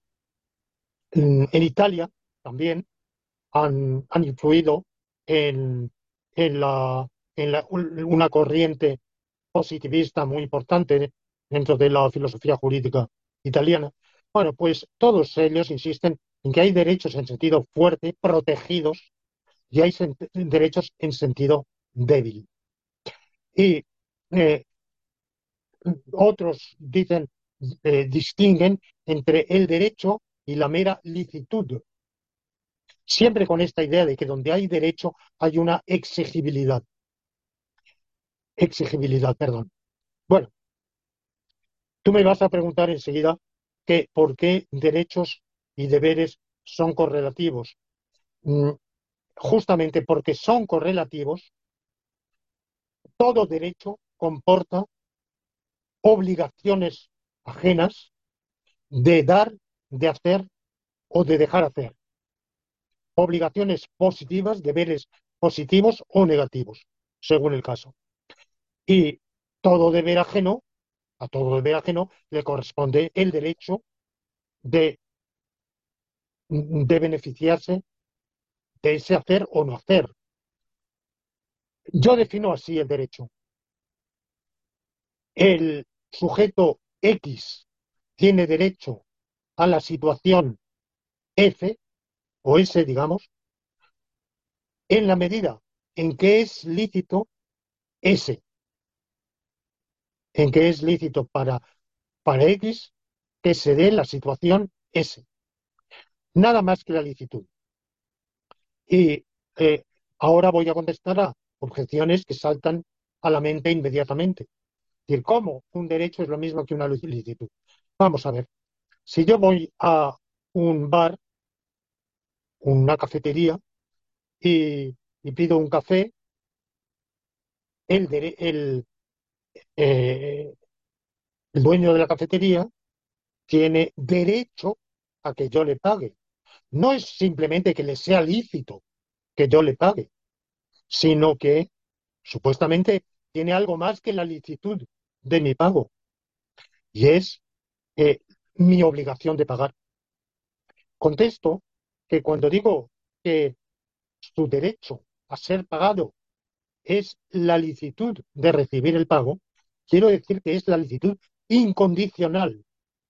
en Italia también han influido en, en una corriente positivista muy importante dentro de la filosofía jurídica italiana. Bueno, pues todos ellos insisten en que hay derechos en sentido fuerte, protegidos, y hay derechos en sentido débil. Y eh, otros dicen, distinguen entre el derecho y la mera licitud, siempre con esta idea de que donde hay derecho hay una exigibilidad, perdón. Bueno, tú me vas a preguntar enseguida que por qué derechos y deberes son correlativos. Mm, Justamente porque son correlativos, todo derecho comporta obligaciones ajenas de dar, de hacer o de dejar hacer. Obligaciones positivas, deberes positivos o negativos, según el caso. Y todo deber ajeno, a todo deber ajeno le corresponde el derecho de, de beneficiarse de ese hacer o no hacer. Yo defino así el derecho. El sujeto X tiene derecho a la situación F o S, digamos, en la medida en que es lícito S, en que es lícito para X que se dé la situación S. Nada más que la licitud. Y eh, ahora voy a contestar a objeciones que saltan a la mente inmediatamente. Es decir, ¿cómo un derecho es lo mismo que una licitud? Vamos a ver. Si yo voy a un bar, una cafetería, y pido un café, el, dere- eh, el dueño de la cafetería tiene derecho a que yo le pague. No es simplemente que le sea lícito que yo le pague, sino que supuestamente tiene algo más que la licitud de mi pago. Y es mi obligación de pagar. Contesto que cuando digo que su derecho a ser pagado es la licitud de recibir el pago, quiero decir que es la licitud incondicional.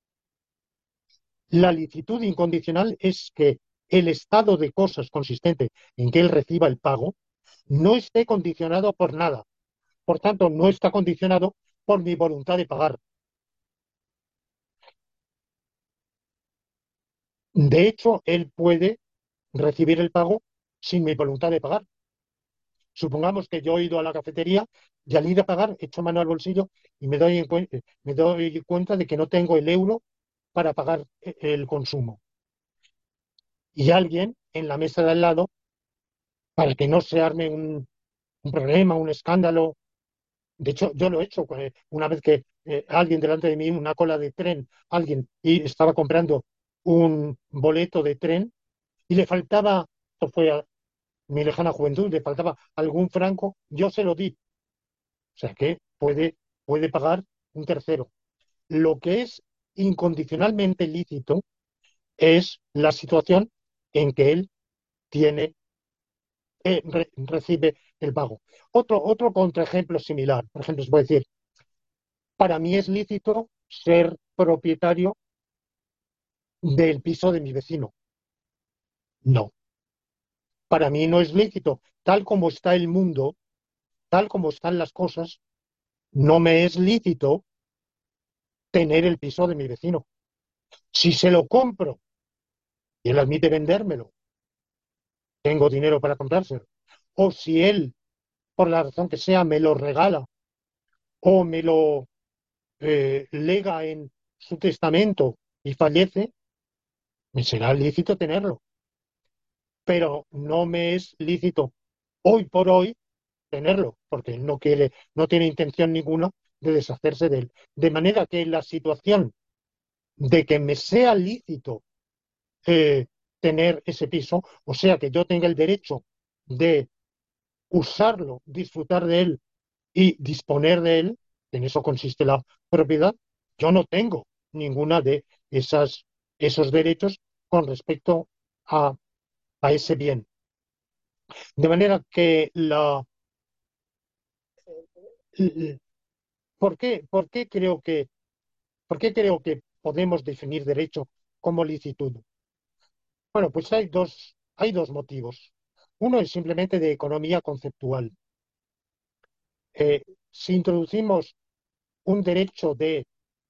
La licitud incondicional es que el estado de cosas consistente en que él reciba el pago no esté condicionado por nada. Por tanto, no está condicionado por mi voluntad de pagar. De hecho, él puede recibir el pago sin mi voluntad de pagar. Supongamos que yo he ido a la cafetería y al ir a pagar echo mano al bolsillo y me doy cuenta de que no tengo el euro para pagar el consumo. Y alguien en la mesa de al lado, para que no se arme un problema, un escándalo. De hecho, yo lo he hecho una vez que alguien delante de mí, una cola de tren, alguien y estaba comprando un boleto de tren y le faltaba, esto fue a mi lejana juventud, le faltaba algún franco, yo se lo di. O sea que puede pagar un tercero. Lo que es incondicionalmente lícito es la situación en que él tiene, recibe el pago. Otro contraejemplo similar, por ejemplo, se puede decir, para mí es lícito ser propietario del piso de mi vecino. No, para mí no es lícito. Tal como está el mundo, tal como están las cosas, no me es lícito tener el piso de mi vecino. Si se lo compro y él admite vendérmelo, tengo dinero para comprárselo. O si él, por la razón que sea, me lo regala o me lo lega en su testamento y fallece, me será lícito tenerlo. Pero no me es lícito hoy por hoy tenerlo, porque él no quiere, no tiene intención ninguna de deshacerse de él. De manera que la situación de que me sea lícito eh, tener ese piso, o sea, que yo tenga el derecho de usarlo, disfrutar de él y disponer de él, en eso consiste la propiedad, yo no tengo ninguna de esos derechos con respecto a, a ese bien. De manera que ¿por qué por qué creo que podemos definir derecho como licitud? Bueno, pues hay dos motivos. Uno es simplemente de economía conceptual. Si introducimos un derecho de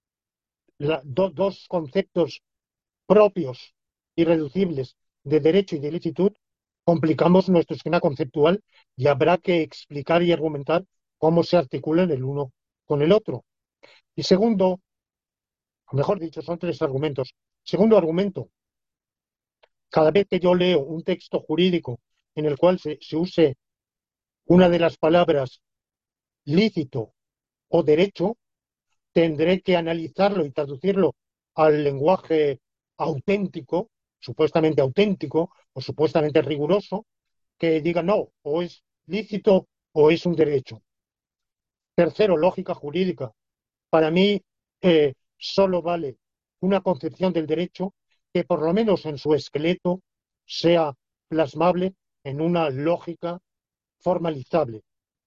dos conceptos propios, irreducibles, de derecho y de licitud, complicamos nuestro esquema conceptual y habrá que explicar y argumentar cómo se articulan el uno con el otro. Y segundo, o mejor dicho, son tres argumentos. Segundo argumento, cada vez que yo leo un texto jurídico en el cual se use una de las palabras lícito o derecho, tendré que analizarlo y traducirlo al lenguaje auténtico, supuestamente auténtico o supuestamente riguroso, que diga no, o es lícito o es un derecho. Tercero, lógica jurídica. Para mí solo vale una concepción del derecho que por lo menos en su esqueleto sea plasmable en una lógica formalizable.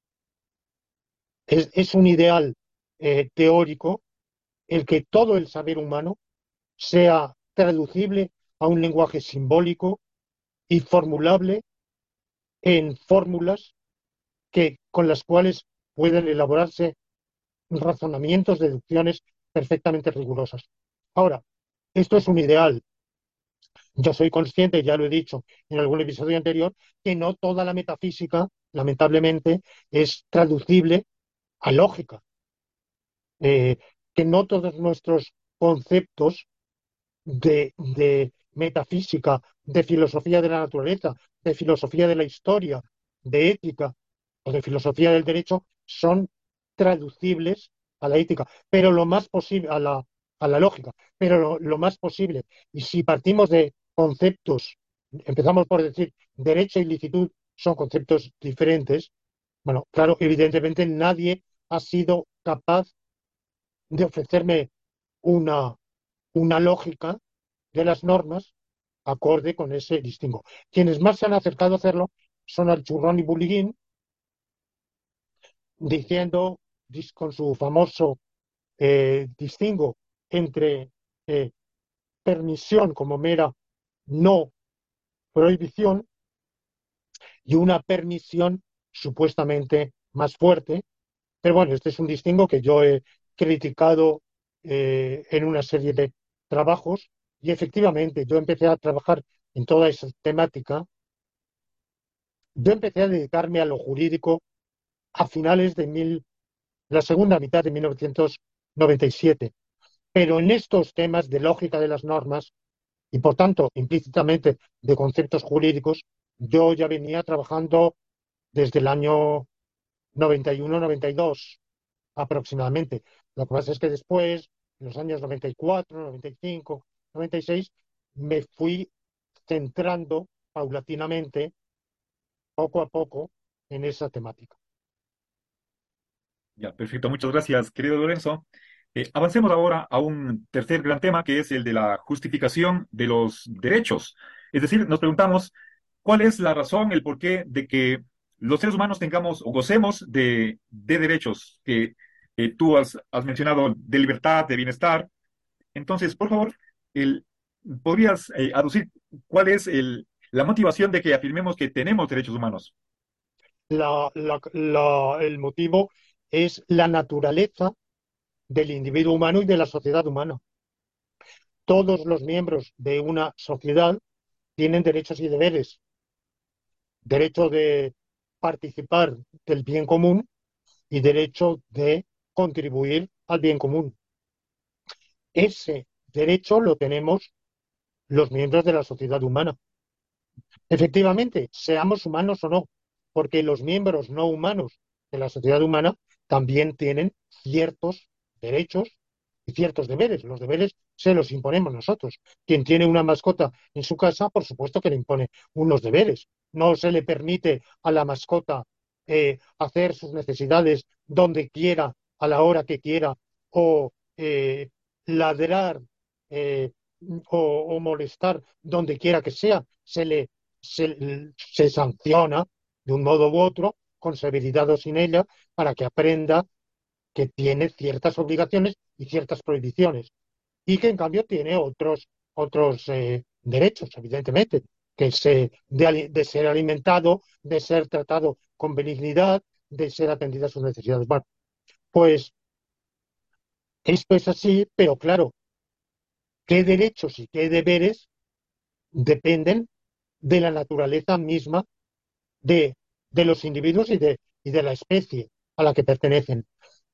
Es un ideal teórico el que todo el saber humano sea traducible a un lenguaje simbólico y formulable en fórmulas con las cuales pueden elaborarse razonamientos, deducciones perfectamente rigurosas. Ahora, esto es un ideal. Yo soy consciente, ya lo he dicho en algún episodio anterior, que no toda la metafísica, lamentablemente, es traducible a lógica, eh, que no todos nuestros conceptos de metafísica, de filosofía de la naturaleza, de filosofía de la historia, de ética o de filosofía del derecho son traducibles a la ética, pero lo más posible, a la lógica, pero lo más posible. Y si partimos de conceptos, empezamos por decir derecho y licitud son conceptos diferentes, bueno, claro, evidentemente nadie ha sido capaz de ofrecerme una una lógica de las normas acorde con ese distingo. Quienes más se han acercado a hacerlo son Archurrón y Bullivín, diciendo con su famoso distingo entre eh, permisión como mera no prohibición y una permisión supuestamente más fuerte. Pero bueno, este es un distingo que yo he criticado en una serie de trabajos y efectivamente yo empecé a trabajar en toda esa temática. Yo empecé a dedicarme a lo jurídico a finales de la segunda mitad de 1997, pero en estos temas de lógica de las normas y por tanto implícitamente de conceptos jurídicos, yo ya venía trabajando desde el año 91-92 aproximadamente. Lo que pasa es que después, en los años 94, 95, 96, me fui centrando paulatinamente, poco a poco, en esa temática. Ya, perfecto. Muchas gracias, querido Lorenzo. Avancemos ahora a un tercer gran tema que es el de la justificación de los derechos. Es decir, nos preguntamos cuál es la razón, el porqué de que los seres humanos tengamos o gocemos de derechos que tú has mencionado de libertad, de bienestar. Entonces, por favor, el, ¿podrías aducir cuál es la motivación de que afirmemos que tenemos derechos humanos? El motivo es la naturaleza del individuo humano y de la sociedad humana. Todos los miembros de una sociedad tienen derechos y deberes. Derecho de participar del bien común y derecho de contribuir al bien común. Ese derecho lo tenemos los miembros de la sociedad humana. Efectivamente, seamos humanos o no, porque los miembros no humanos de la sociedad humana también tienen ciertos derechos y ciertos deberes. Los deberes se los imponemos nosotros. Quien tiene una mascota en su casa, por supuesto que le impone unos deberes. No se le permite a la mascota hacer sus necesidades donde quiera, a la hora que quiera, o ladrar eh, o molestar donde quiera que sea. Se sanciona de un modo u otro, con severidad o sin ella, para que aprenda que tiene ciertas obligaciones y ciertas prohibiciones, y que en cambio tiene otros derechos, evidentemente, de ser alimentado, de ser tratado con benignidad, de ser atendida a sus necesidades. Bueno, pues esto es así, pero claro, qué derechos y qué deberes dependen de la naturaleza misma de, de los individuos y de la especie a la que pertenecen.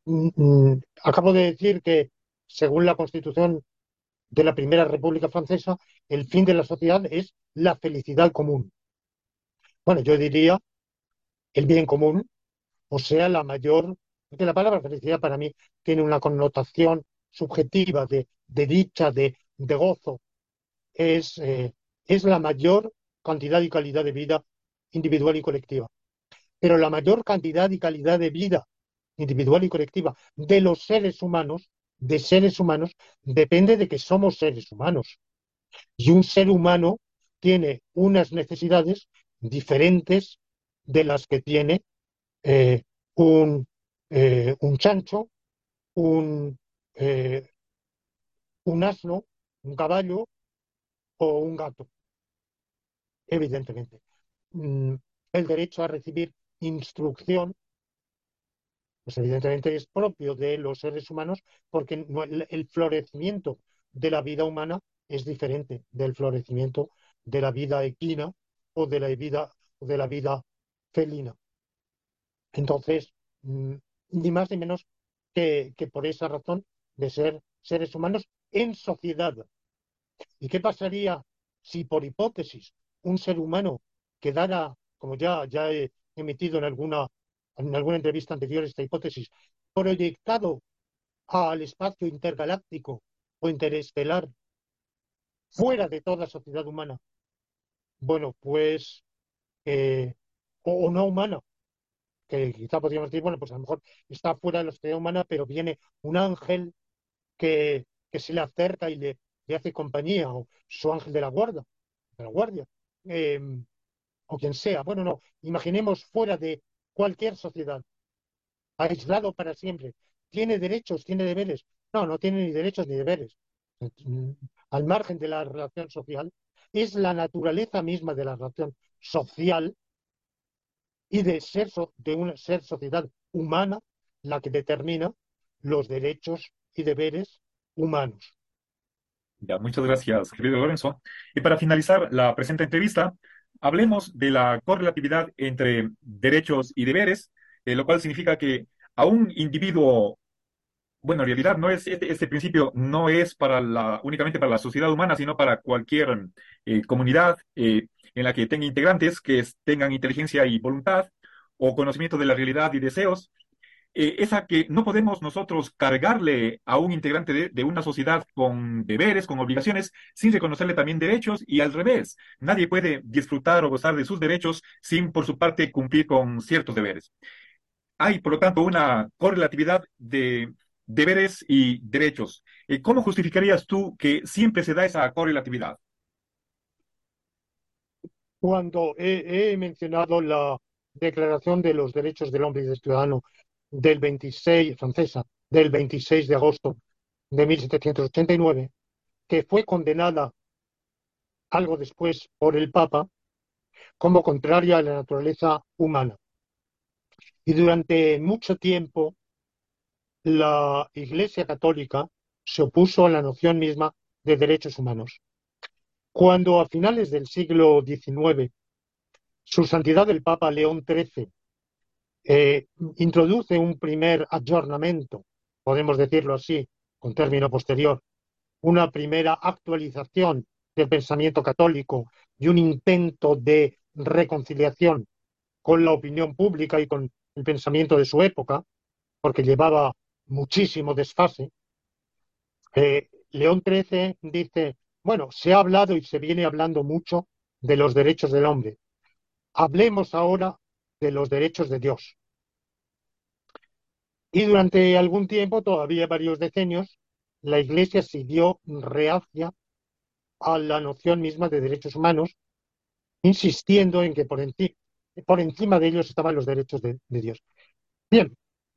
Acabo de decir que, según la Constitución de la Primera República Francesa, el fin de la sociedad es la felicidad común. Bueno, yo diría el bien común, o sea, la mayor, porque la palabra felicidad para mí tiene una connotación subjetiva de dicha, de gozo, es, eh, es la mayor cantidad y calidad de vida individual y colectiva. Pero la mayor cantidad y calidad de vida individual y colectiva de los seres humanos, depende de que somos seres humanos. Y un ser humano tiene unas necesidades diferentes de las que tiene eh, un, un chancho, un, eh, un asno, un caballo o un gato, evidentemente. Mm, el derecho a recibir instrucción, pues evidentemente es propio de los seres humanos, porque el florecimiento de la vida humana es diferente del florecimiento de la vida equina de la vida felina. Entonces, mm, ni más ni menos que por esa razón de ser seres humanos en sociedad. ¿Y qué pasaría si, por hipótesis, un ser humano quedara, como ya he emitido en alguna entrevista anterior esta hipótesis, proyectado al espacio intergaláctico o interestelar fuera de toda sociedad humana? Bueno, pues, eh, o no humana, que quizá podríamos decir, bueno, pues a lo mejor está fuera de la sociedad humana, pero viene un ángel que se le acerca le hace compañía, o su ángel de la guardia, eh, o quien sea. Bueno, no, imaginemos fuera de cualquier sociedad, aislado para siempre. ¿Tiene derechos, tiene deberes? No, no tiene ni derechos ni deberes. Mm, Al margen de la relación social, es la naturaleza misma de la relación social y de una ser sociedad humana la que determina los derechos y deberes humanos. Ya, muchas gracias, querido Lorenzo. Y para finalizar la presente entrevista, hablemos de la correlatividad entre derechos y deberes, lo cual significa que a un individuo, bueno, en realidad no es este principio no es únicamente para la sociedad humana, sino para cualquier comunidad en la que tenga integrantes tengan inteligencia y voluntad o conocimiento de la realidad y deseos. Esa que no podemos nosotros cargarle a un integrante de una sociedad con deberes, con obligaciones, sin reconocerle también derechos y al revés. Nadie puede disfrutar o gozar de sus derechos sin, por su parte, cumplir con ciertos deberes. Hay, por lo tanto, una correlatividad de deberes y derechos. ¿Cómo justificarías tú que siempre se da esa correlatividad? Cuando he mencionado la Declaración de los Derechos del Hombre y del Ciudadano del 26, francesa, del 26 de agosto de 1789, que fue condenada algo después por el Papa como contraria a la naturaleza humana. Y durante mucho tiempo la Iglesia Católica se opuso a la noción misma de derechos humanos. Cuando a finales del siglo XIX, Su Santidad el Papa León XIII introduce un primer ayornamiento, podemos decirlo así, con término posterior, una primera actualización del pensamiento católico y un intento de reconciliación con la opinión pública y con el pensamiento de su época, porque llevaba muchísimo desfase. León XIII dice, bueno, se ha hablado y se viene hablando mucho de los derechos del hombre. Hablemos ahora de los derechos de Dios. Y durante algún tiempo, todavía varios decenios, la Iglesia siguió reacia a la noción misma de derechos humanos, insistiendo en que por encima de ellos estaban los derechos de Dios. Bien,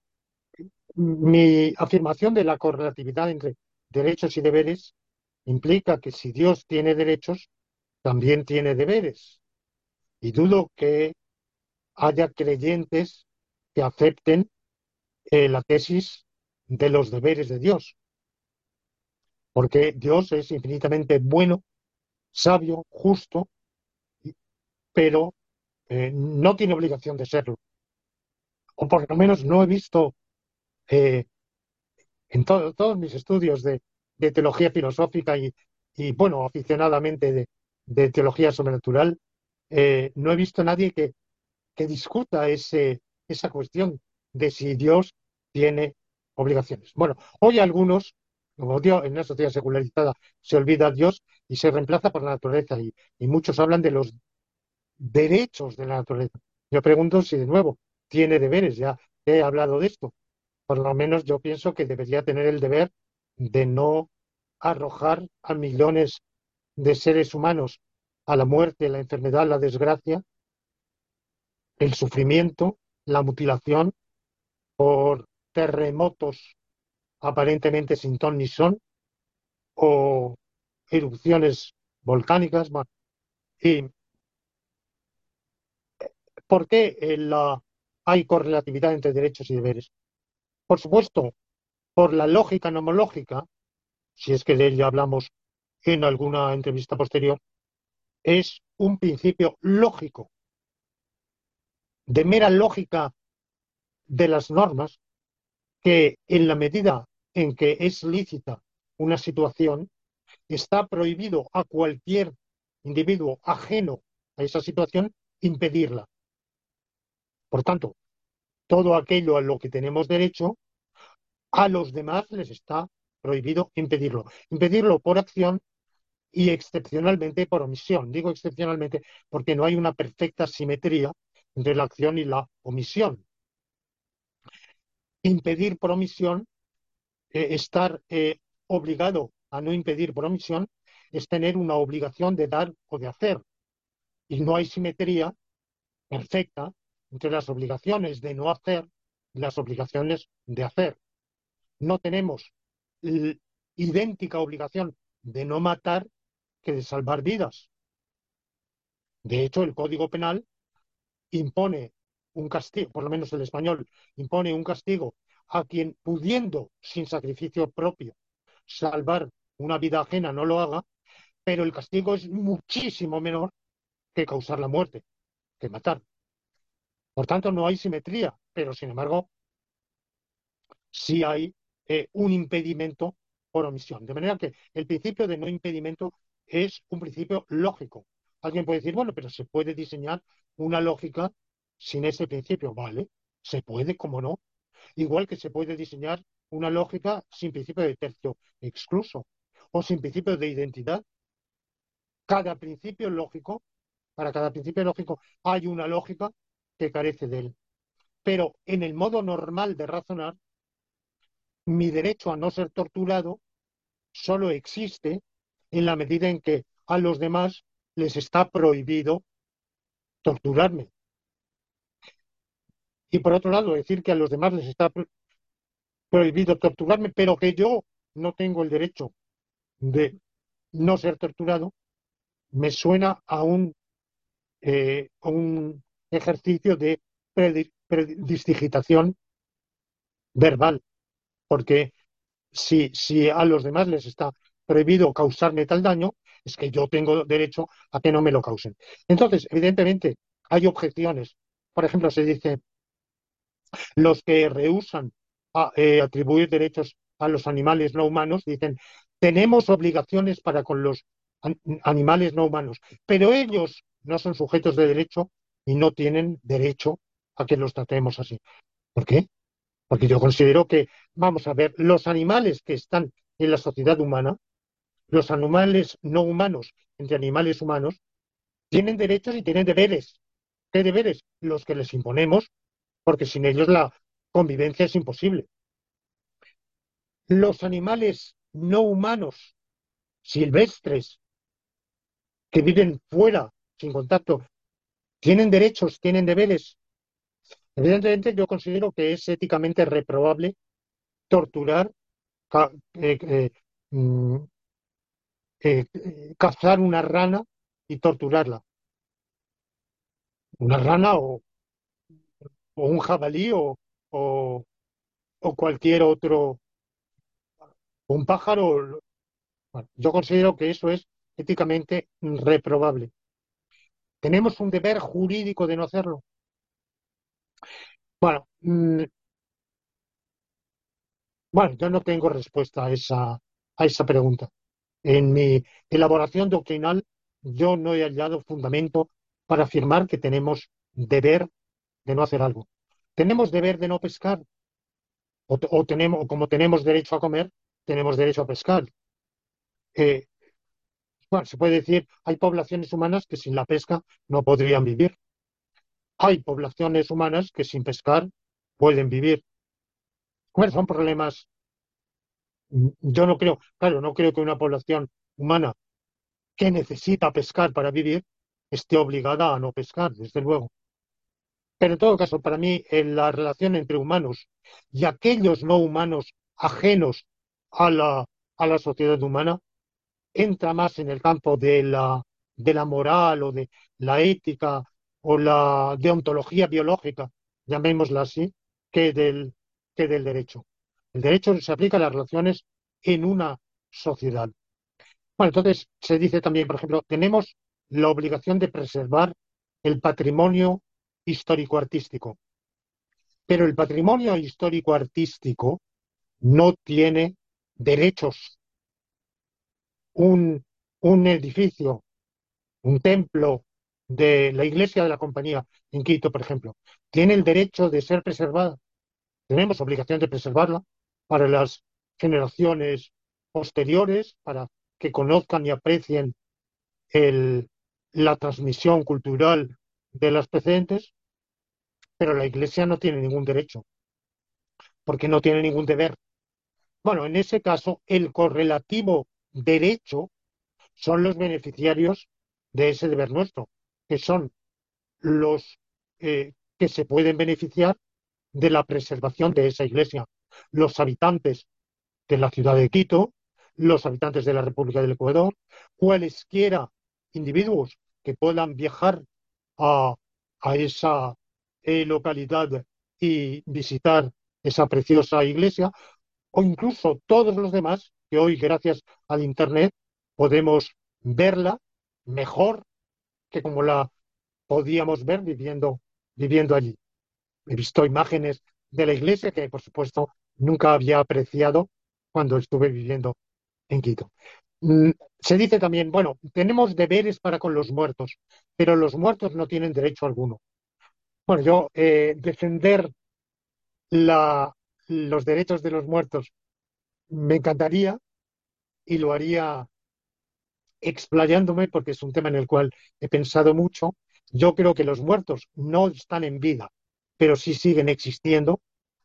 mi afirmación de la correlatividad entre derechos y deberes implica que si Dios tiene derechos, también tiene deberes. Y dudo que haya creyentes que acepten la tesis de los deberes de Dios, porque Dios es infinitamente bueno, sabio, justo, pero no tiene obligación de serlo. O por lo menos no he visto eh, en todos mis estudios de teología filosófica bueno, aficionadamente de teología sobrenatural, no he visto a nadie que discuta esa cuestión de si Dios tiene obligaciones. Bueno, hoy algunos, como Dios en una sociedad secularizada se olvida a Dios y se reemplaza por la naturaleza y muchos hablan de los derechos de la naturaleza. Yo pregunto si de nuevo tiene deberes, ya he hablado de esto. Por lo menos yo pienso que debería tener el deber de no arrojar a millones de seres humanos a la muerte, la enfermedad, la desgracia, el sufrimiento, la mutilación por terremotos aparentemente sin ton ni son o erupciones volcánicas. Bueno, ¿y por qué hay correlatividad entre derechos y deberes? Por supuesto, por la lógica nomológica, si es que de ella hablamos en alguna entrevista posterior, es un principio lógico, de mera lógica de las normas, que en la medida en que es lícita una situación, está prohibido a cualquier individuo ajeno a esa situación impedirla. Por tanto, todo aquello a lo que tenemos derecho, a los demás les está prohibido impedirlo. Impedirlo por acción y excepcionalmente por omisión. Digo excepcionalmente porque no hay una perfecta simetría entre la acción y la omisión. Impedir por omisión, estar obligado a no impedir por omisión es tener una obligación de dar o de hacer. Y no hay simetría perfecta entre las obligaciones de no hacer y las obligaciones de hacer. No tenemos idéntica obligación de no matar que de salvar vidas. De hecho, el Código Penal impone un castigo, por lo menos el español, impone un castigo a quien pudiendo, sin sacrificio propio, salvar una vida ajena, no lo haga, pero el castigo es muchísimo menor que causar la muerte, que matar. Por tanto, no hay simetría, pero sin embargo, sí hay un impedimento por omisión. De manera que el principio de no impedimento es un principio lógico. Alguien puede decir, bueno, pero se puede diseñar una lógica sin ese principio. Vale, se puede, cómo no. Igual que se puede diseñar una lógica sin principio de tercio excluso o sin principio de identidad. Cada principio lógico, para cada principio lógico hay una lógica que carece de él. Pero en el modo normal de razonar, mi derecho a no ser torturado solo existe en la medida en que a los demás les está prohibido torturarme. Y por otro lado, decir que a los demás les está prohibido torturarme, pero que yo no tengo el derecho de no ser torturado, me suena a un ejercicio de predistigitación verbal, porque si a los demás les está prohibido causarme tal daño, es que yo tengo derecho a que no me lo causen. Entonces, evidentemente, hay objeciones. Por ejemplo, se dice, los que rehúsan atribuir derechos a los animales no humanos, dicen, tenemos obligaciones para con los animales no humanos, pero ellos no son sujetos de derecho y no tienen derecho a que los tratemos así. ¿Por qué? Porque yo considero que, vamos a ver, los animales que están en la sociedad humana, los animales no humanos entre animales humanos, tienen derechos y tienen deberes. ¿Qué deberes? Los que les imponemos, porque sin ellos la convivencia es imposible. Los animales no humanos, silvestres, que viven fuera, sin contacto, tienen derechos, tienen deberes. Evidentemente, yo considero que es éticamente reprobable torturar, ca- eh, eh, mm, cazar una rana y torturarla. Una rana o un jabalí o, o cualquier otro, un pájaro. Bueno, yo considero que eso es éticamente reprobable. ¿Tenemos un deber jurídico de no hacerlo? Bueno, bueno, yo no tengo respuesta a esa pregunta. En mi elaboración doctrinal, yo no he hallado fundamento para afirmar que tenemos deber de no hacer algo. ¿Tenemos deber de no pescar? O como tenemos derecho a comer, tenemos derecho a pescar. Eh, bueno, se puede decir, hay poblaciones humanas que sin la pesca no podrían vivir. Hay poblaciones humanas que sin pescar pueden vivir. Bueno, son problemas. Yo no creo, claro, no creo que una población humana que necesita pescar para vivir esté obligada a no pescar, desde luego. Pero en todo caso, para mí, en la relación entre humanos y aquellos no humanos ajenos a a la sociedad humana, entra más en el campo de la moral o de la ética o la deontología biológica, llamémosla así, que que del derecho. El derecho se aplica a las relaciones en una sociedad. Bueno, entonces se dice también, por ejemplo, tenemos la obligación de preservar el patrimonio histórico-artístico, pero el patrimonio histórico-artístico no tiene derechos. Un, un edificio, un templo de la Iglesia de la Compañía en Quito, por ejemplo, tiene el derecho de ser preservada. Tenemos obligación de preservarla para las generaciones posteriores, para que conozcan y aprecien la transmisión cultural de las precedentes, pero la Iglesia no tiene ningún derecho, porque no tiene ningún deber. Bueno, en ese caso, el correlativo derecho son los beneficiarios de ese deber nuestro, que son los que se pueden beneficiar de la preservación de esa iglesia. Los habitantes de la ciudad de Quito, los habitantes de la República del Ecuador, cualesquiera individuos que puedan viajar a, a esa localidad y visitar esa preciosa iglesia, o incluso todos los demás que hoy, gracias al Internet, podemos verla mejor que como la podíamos ver viviendo allí. He visto imágenes de la iglesia que, por supuesto, nunca había apreciado cuando estuve viviendo en Quito. Mm, Se dice también, bueno, tenemos deberes para con los muertos, pero los muertos no tienen derecho alguno. Bueno, yo defender la, los derechos de los muertos me encantaría y lo haría explayándome porque es un tema en el cual he pensado mucho. Yo creo que los muertos no están en vida, pero sí siguen existiendo.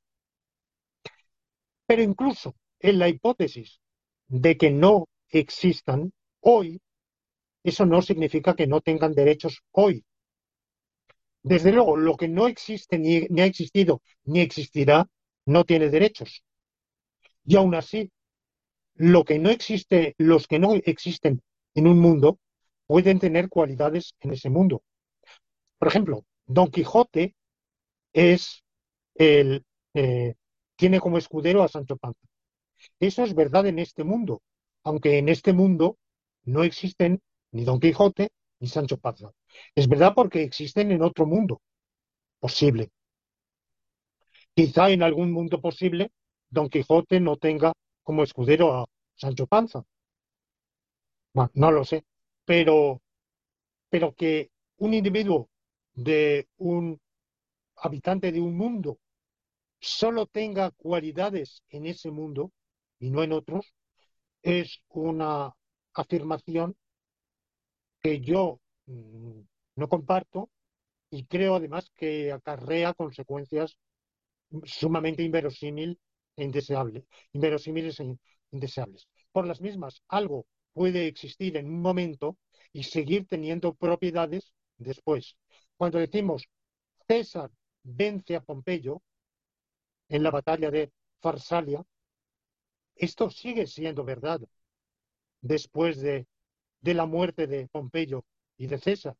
Pero incluso en la hipótesis de que no existan hoy, eso no significa que no tengan derechos hoy. Desde luego, lo que no existe, ni ha existido, ni existirá, no tiene derechos. Y aún así, lo que no existe, los que no existen en un mundo, pueden tener cualidades en ese mundo. Por ejemplo, Don Quijote es el, eh, tiene como escudero a Sancho Panza. Eso es verdad en este mundo, aunque en este mundo no existen ni Don Quijote ni Sancho Panza. Es verdad porque existen en otro mundo posible. Quizá en algún mundo posible Don Quijote no tenga como escudero a Sancho Panza. Bueno, no lo sé, pero, pero que un individuo de un habitante de un mundo solo tenga cualidades en ese mundo y no en otros, es una afirmación que yo no comparto y creo además que acarrea consecuencias sumamente inverosímiles e indeseables. Por las mismas, algo puede existir en un momento y seguir teniendo propiedades después. Cuando decimos César vence a Pompeyo en la batalla de Farsalia, esto sigue siendo verdad después de la muerte de Pompeyo y de César,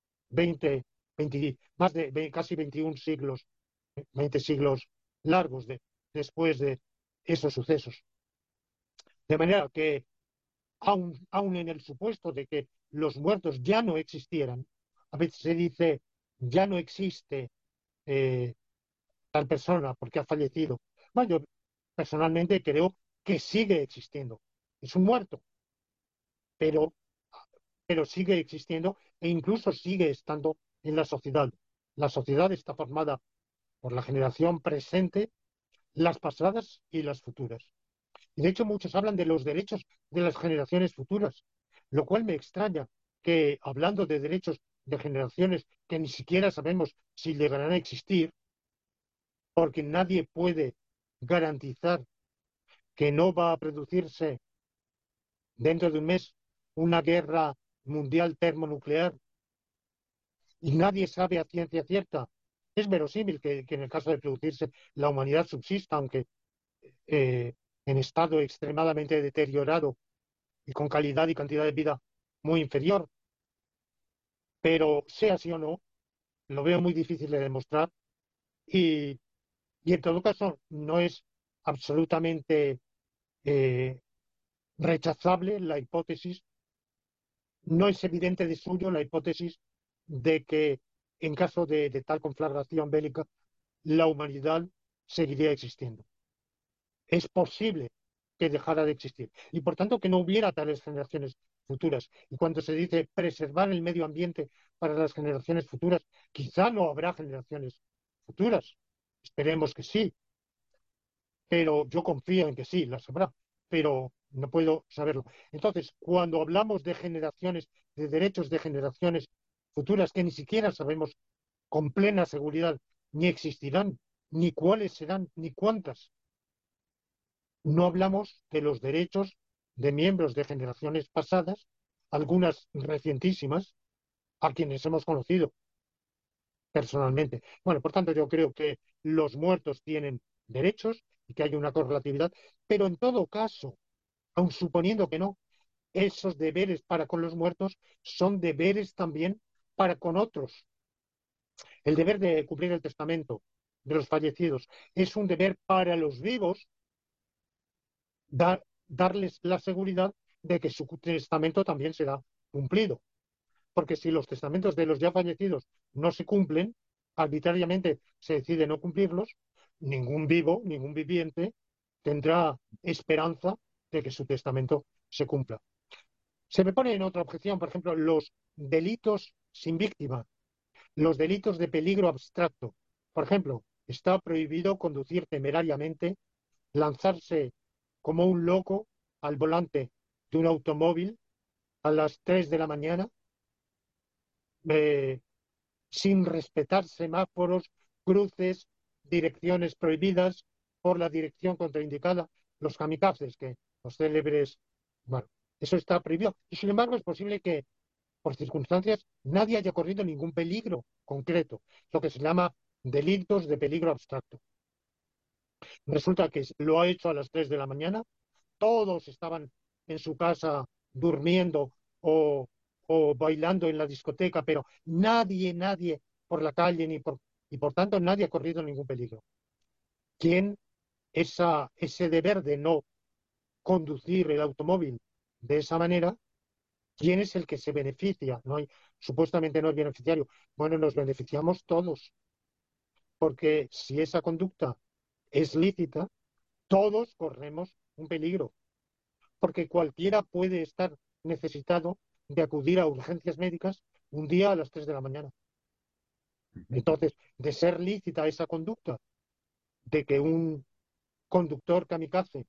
20 más de casi 21 siglos, 20 siglos largos después de esos sucesos. De manera que, aun en el supuesto de que los muertos ya no existieran, a veces se dice ya no existe eh, tal persona porque ha fallecido. Bueno, yo personalmente creo que sigue existiendo. Es un muerto, pero, pero sigue existiendo e incluso sigue estando en la sociedad. La sociedad está formada por la generación presente, las pasadas y las futuras. Y de hecho muchos hablan de los derechos de las generaciones futuras, lo cual me extraña que hablando de derechos de generaciones que ni siquiera sabemos si llegarán a existir, porque nadie puede garantizar que no va a producirse dentro de un mes una guerra mundial termonuclear y nadie sabe a ciencia cierta. Es verosímil que en el caso de producirse la humanidad subsista, aunque eh, en estado extremadamente deteriorado y con calidad y cantidad de vida muy inferior, pero sea así o no, lo veo muy difícil de demostrar y, y en todo caso no es absolutamente eh, rechazable la hipótesis, no es evidente de suyo la hipótesis de que en caso de tal conflagración bélica la humanidad seguiría existiendo. Es posible que dejara de existir y por tanto que no hubiera tales generaciones futuras. Y cuando se dice preservar el medio ambiente para las generaciones futuras, quizá no habrá generaciones futuras. Esperemos que sí, pero yo confío en que sí, las habrá, pero no puedo saberlo. Entonces, cuando hablamos de generaciones, de derechos de generaciones futuras que ni siquiera sabemos con plena seguridad ni existirán, ni cuáles serán, ni cuántas, no hablamos de los derechos de miembros de generaciones pasadas, algunas recientísimas, a quienes hemos conocido personalmente. Bueno, por tanto, yo creo que los muertos tienen derechos y que hay una correlatividad, pero en todo caso, aun suponiendo que no, esos deberes para con los muertos son deberes también para con otros. El deber de cumplir el testamento de los fallecidos es un deber para los vivos, darles la seguridad de que su testamento también será cumplido. Porque si los testamentos de los ya fallecidos no se cumplen, arbitrariamente se decide no cumplirlos, ningún vivo, ningún viviente tendrá esperanza de que su testamento se cumpla. Se me pone en otra objeción, por ejemplo, los delitos sin víctima, los delitos de peligro abstracto. Por ejemplo, está prohibido conducir temerariamente, lanzarse como un loco al volante de un automóvil a las 3 de la mañana, eh, sin respetar semáforos, cruces, direcciones prohibidas por la dirección contraindicada, los kamikazes, que los célebres, bueno, eso está prohibido. Y sin embargo es posible que por circunstancias nadie haya corrido ningún peligro concreto, lo que se llama delitos de peligro abstracto. Resulta que lo ha hecho a las 3 de la mañana, todos estaban en su casa durmiendo o, o bailando en la discoteca, pero nadie por la calle y por tanto nadie ha corrido ningún peligro. ¿Quién ese deber de no conducir el automóvil de esa manera? ¿Quién es el que se beneficia? Supuestamente no es beneficiario. Bueno, nos beneficiamos todos, porque si esa conducta es lícita, todos corremos un peligro, porque cualquiera puede estar necesitado de acudir a urgencias médicas un día a las 3 de la mañana. Entonces, de ser lícita esa conducta, de que un conductor kamikaze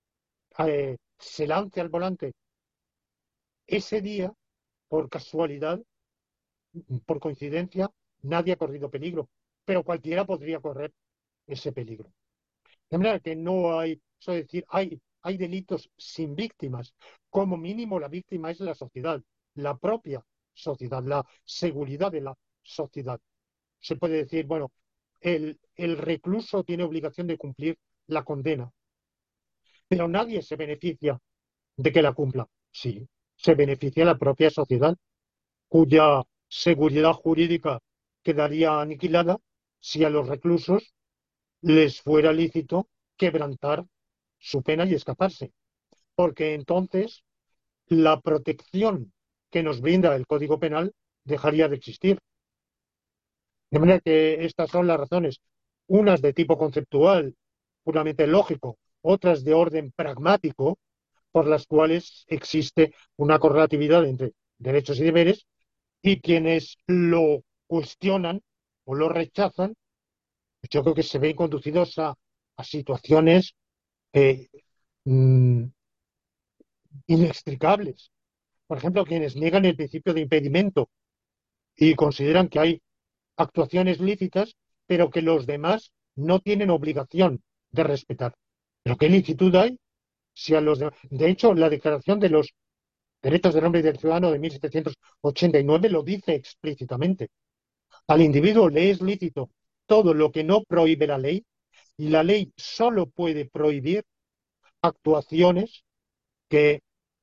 se lance al volante ese día, por casualidad, por coincidencia, nadie ha corrido peligro, pero cualquiera podría correr ese peligro. De manera que no hay, eso es decir, hay delitos sin víctimas. Como mínimo la víctima es la sociedad, la propia sociedad, la seguridad de la sociedad. Se puede decir, bueno, el recluso tiene obligación de cumplir la condena, pero nadie se beneficia de que la cumpla. Sí, se beneficia la propia sociedad, cuya seguridad jurídica quedaría aniquilada si a los reclusos les fuera lícito quebrantar su pena y escaparse, porque entonces la protección que nos brinda el Código Penal dejaría de existir. De manera que estas son las razones, unas de tipo conceptual, puramente lógico, otras de orden pragmático, por las cuales existe una correlatividad entre derechos y deberes, y quienes lo cuestionan o lo rechazan, yo creo que se ven conducidos a situaciones eh, mm, inextricables. Por ejemplo, quienes niegan el principio de impedimento y consideran que hay actuaciones lícitas, pero que los demás no tienen obligación de respetar. ¿Pero qué licitud hay si a los demás? De hecho, la Declaración de los Derechos del Hombre y del Ciudadano de 1789 lo dice explícitamente. Al individuo le es lícito todo lo que no prohíbe la ley, y la ley solo puede prohibir actuaciones que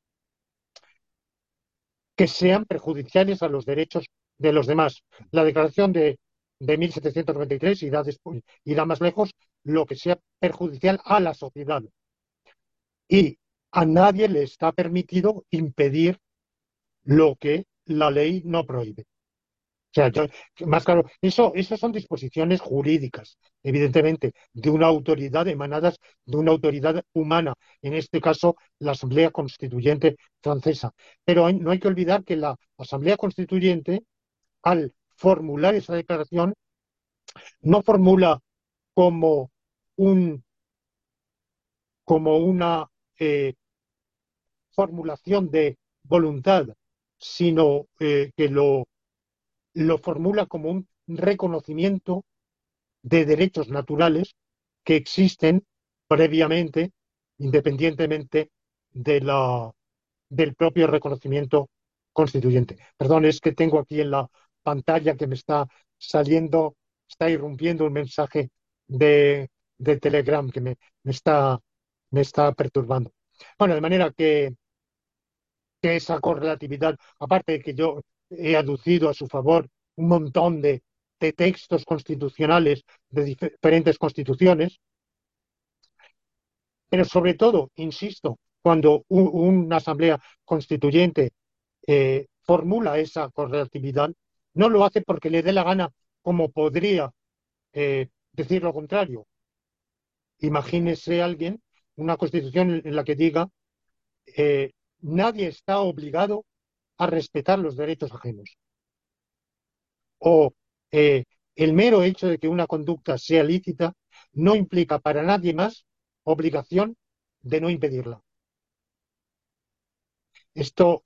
sean perjudiciales a los derechos de los demás. La declaración de 1793 irá más lejos, lo que sea perjudicial a la sociedad. Y a nadie le está permitido impedir lo que la ley no prohíbe. O sea, más claro, eso son disposiciones jurídicas, evidentemente, de una autoridad emanadas de una autoridad humana, en este caso la Asamblea Constituyente francesa. Pero no hay que olvidar que la Asamblea Constituyente, al formular esa declaración, no formula como un, como una formulación de voluntad, sino que lo formula como un reconocimiento de derechos naturales que existen previamente, independientemente de del propio reconocimiento constituyente. Perdón, es que tengo aquí en la pantalla que me está saliendo, está irrumpiendo un mensaje de Telegram que me está perturbando. Bueno, de manera que esa correlatividad, aparte de que yo he aducido a su favor un montón de textos constitucionales de diferentes constituciones, pero sobre todo, insisto, cuando una asamblea constituyente formula esa correlatividad, no lo hace porque le dé la gana, como podría decir lo contrario. Imagínese alguien, una constitución en la que diga nadie está obligado a respetar los derechos ajenos. O el mero hecho de que una conducta sea lícita no implica para nadie más obligación de no impedirla. Esto,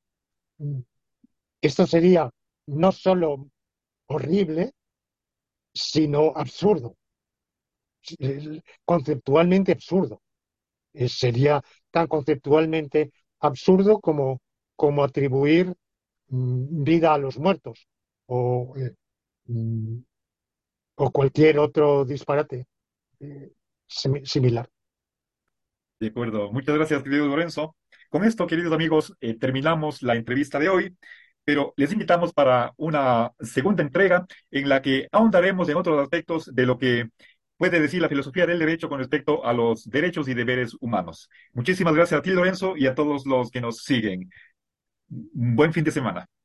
esto sería no solo horrible, sino absurdo, conceptualmente absurdo. Sería tan conceptualmente absurdo como atribuir vida a los muertos o, mm, o cualquier otro disparate similar. De acuerdo. Muchas gracias, querido Lorenzo. Con esto, queridos amigos, terminamos la entrevista de hoy, pero les invitamos para una segunda entrega en la que ahondaremos en otros aspectos de lo que puede decir la filosofía del derecho con respecto a los derechos y deberes humanos. Muchísimas gracias a ti, Lorenzo, y a todos los que nos siguen. Un buen fin de semana.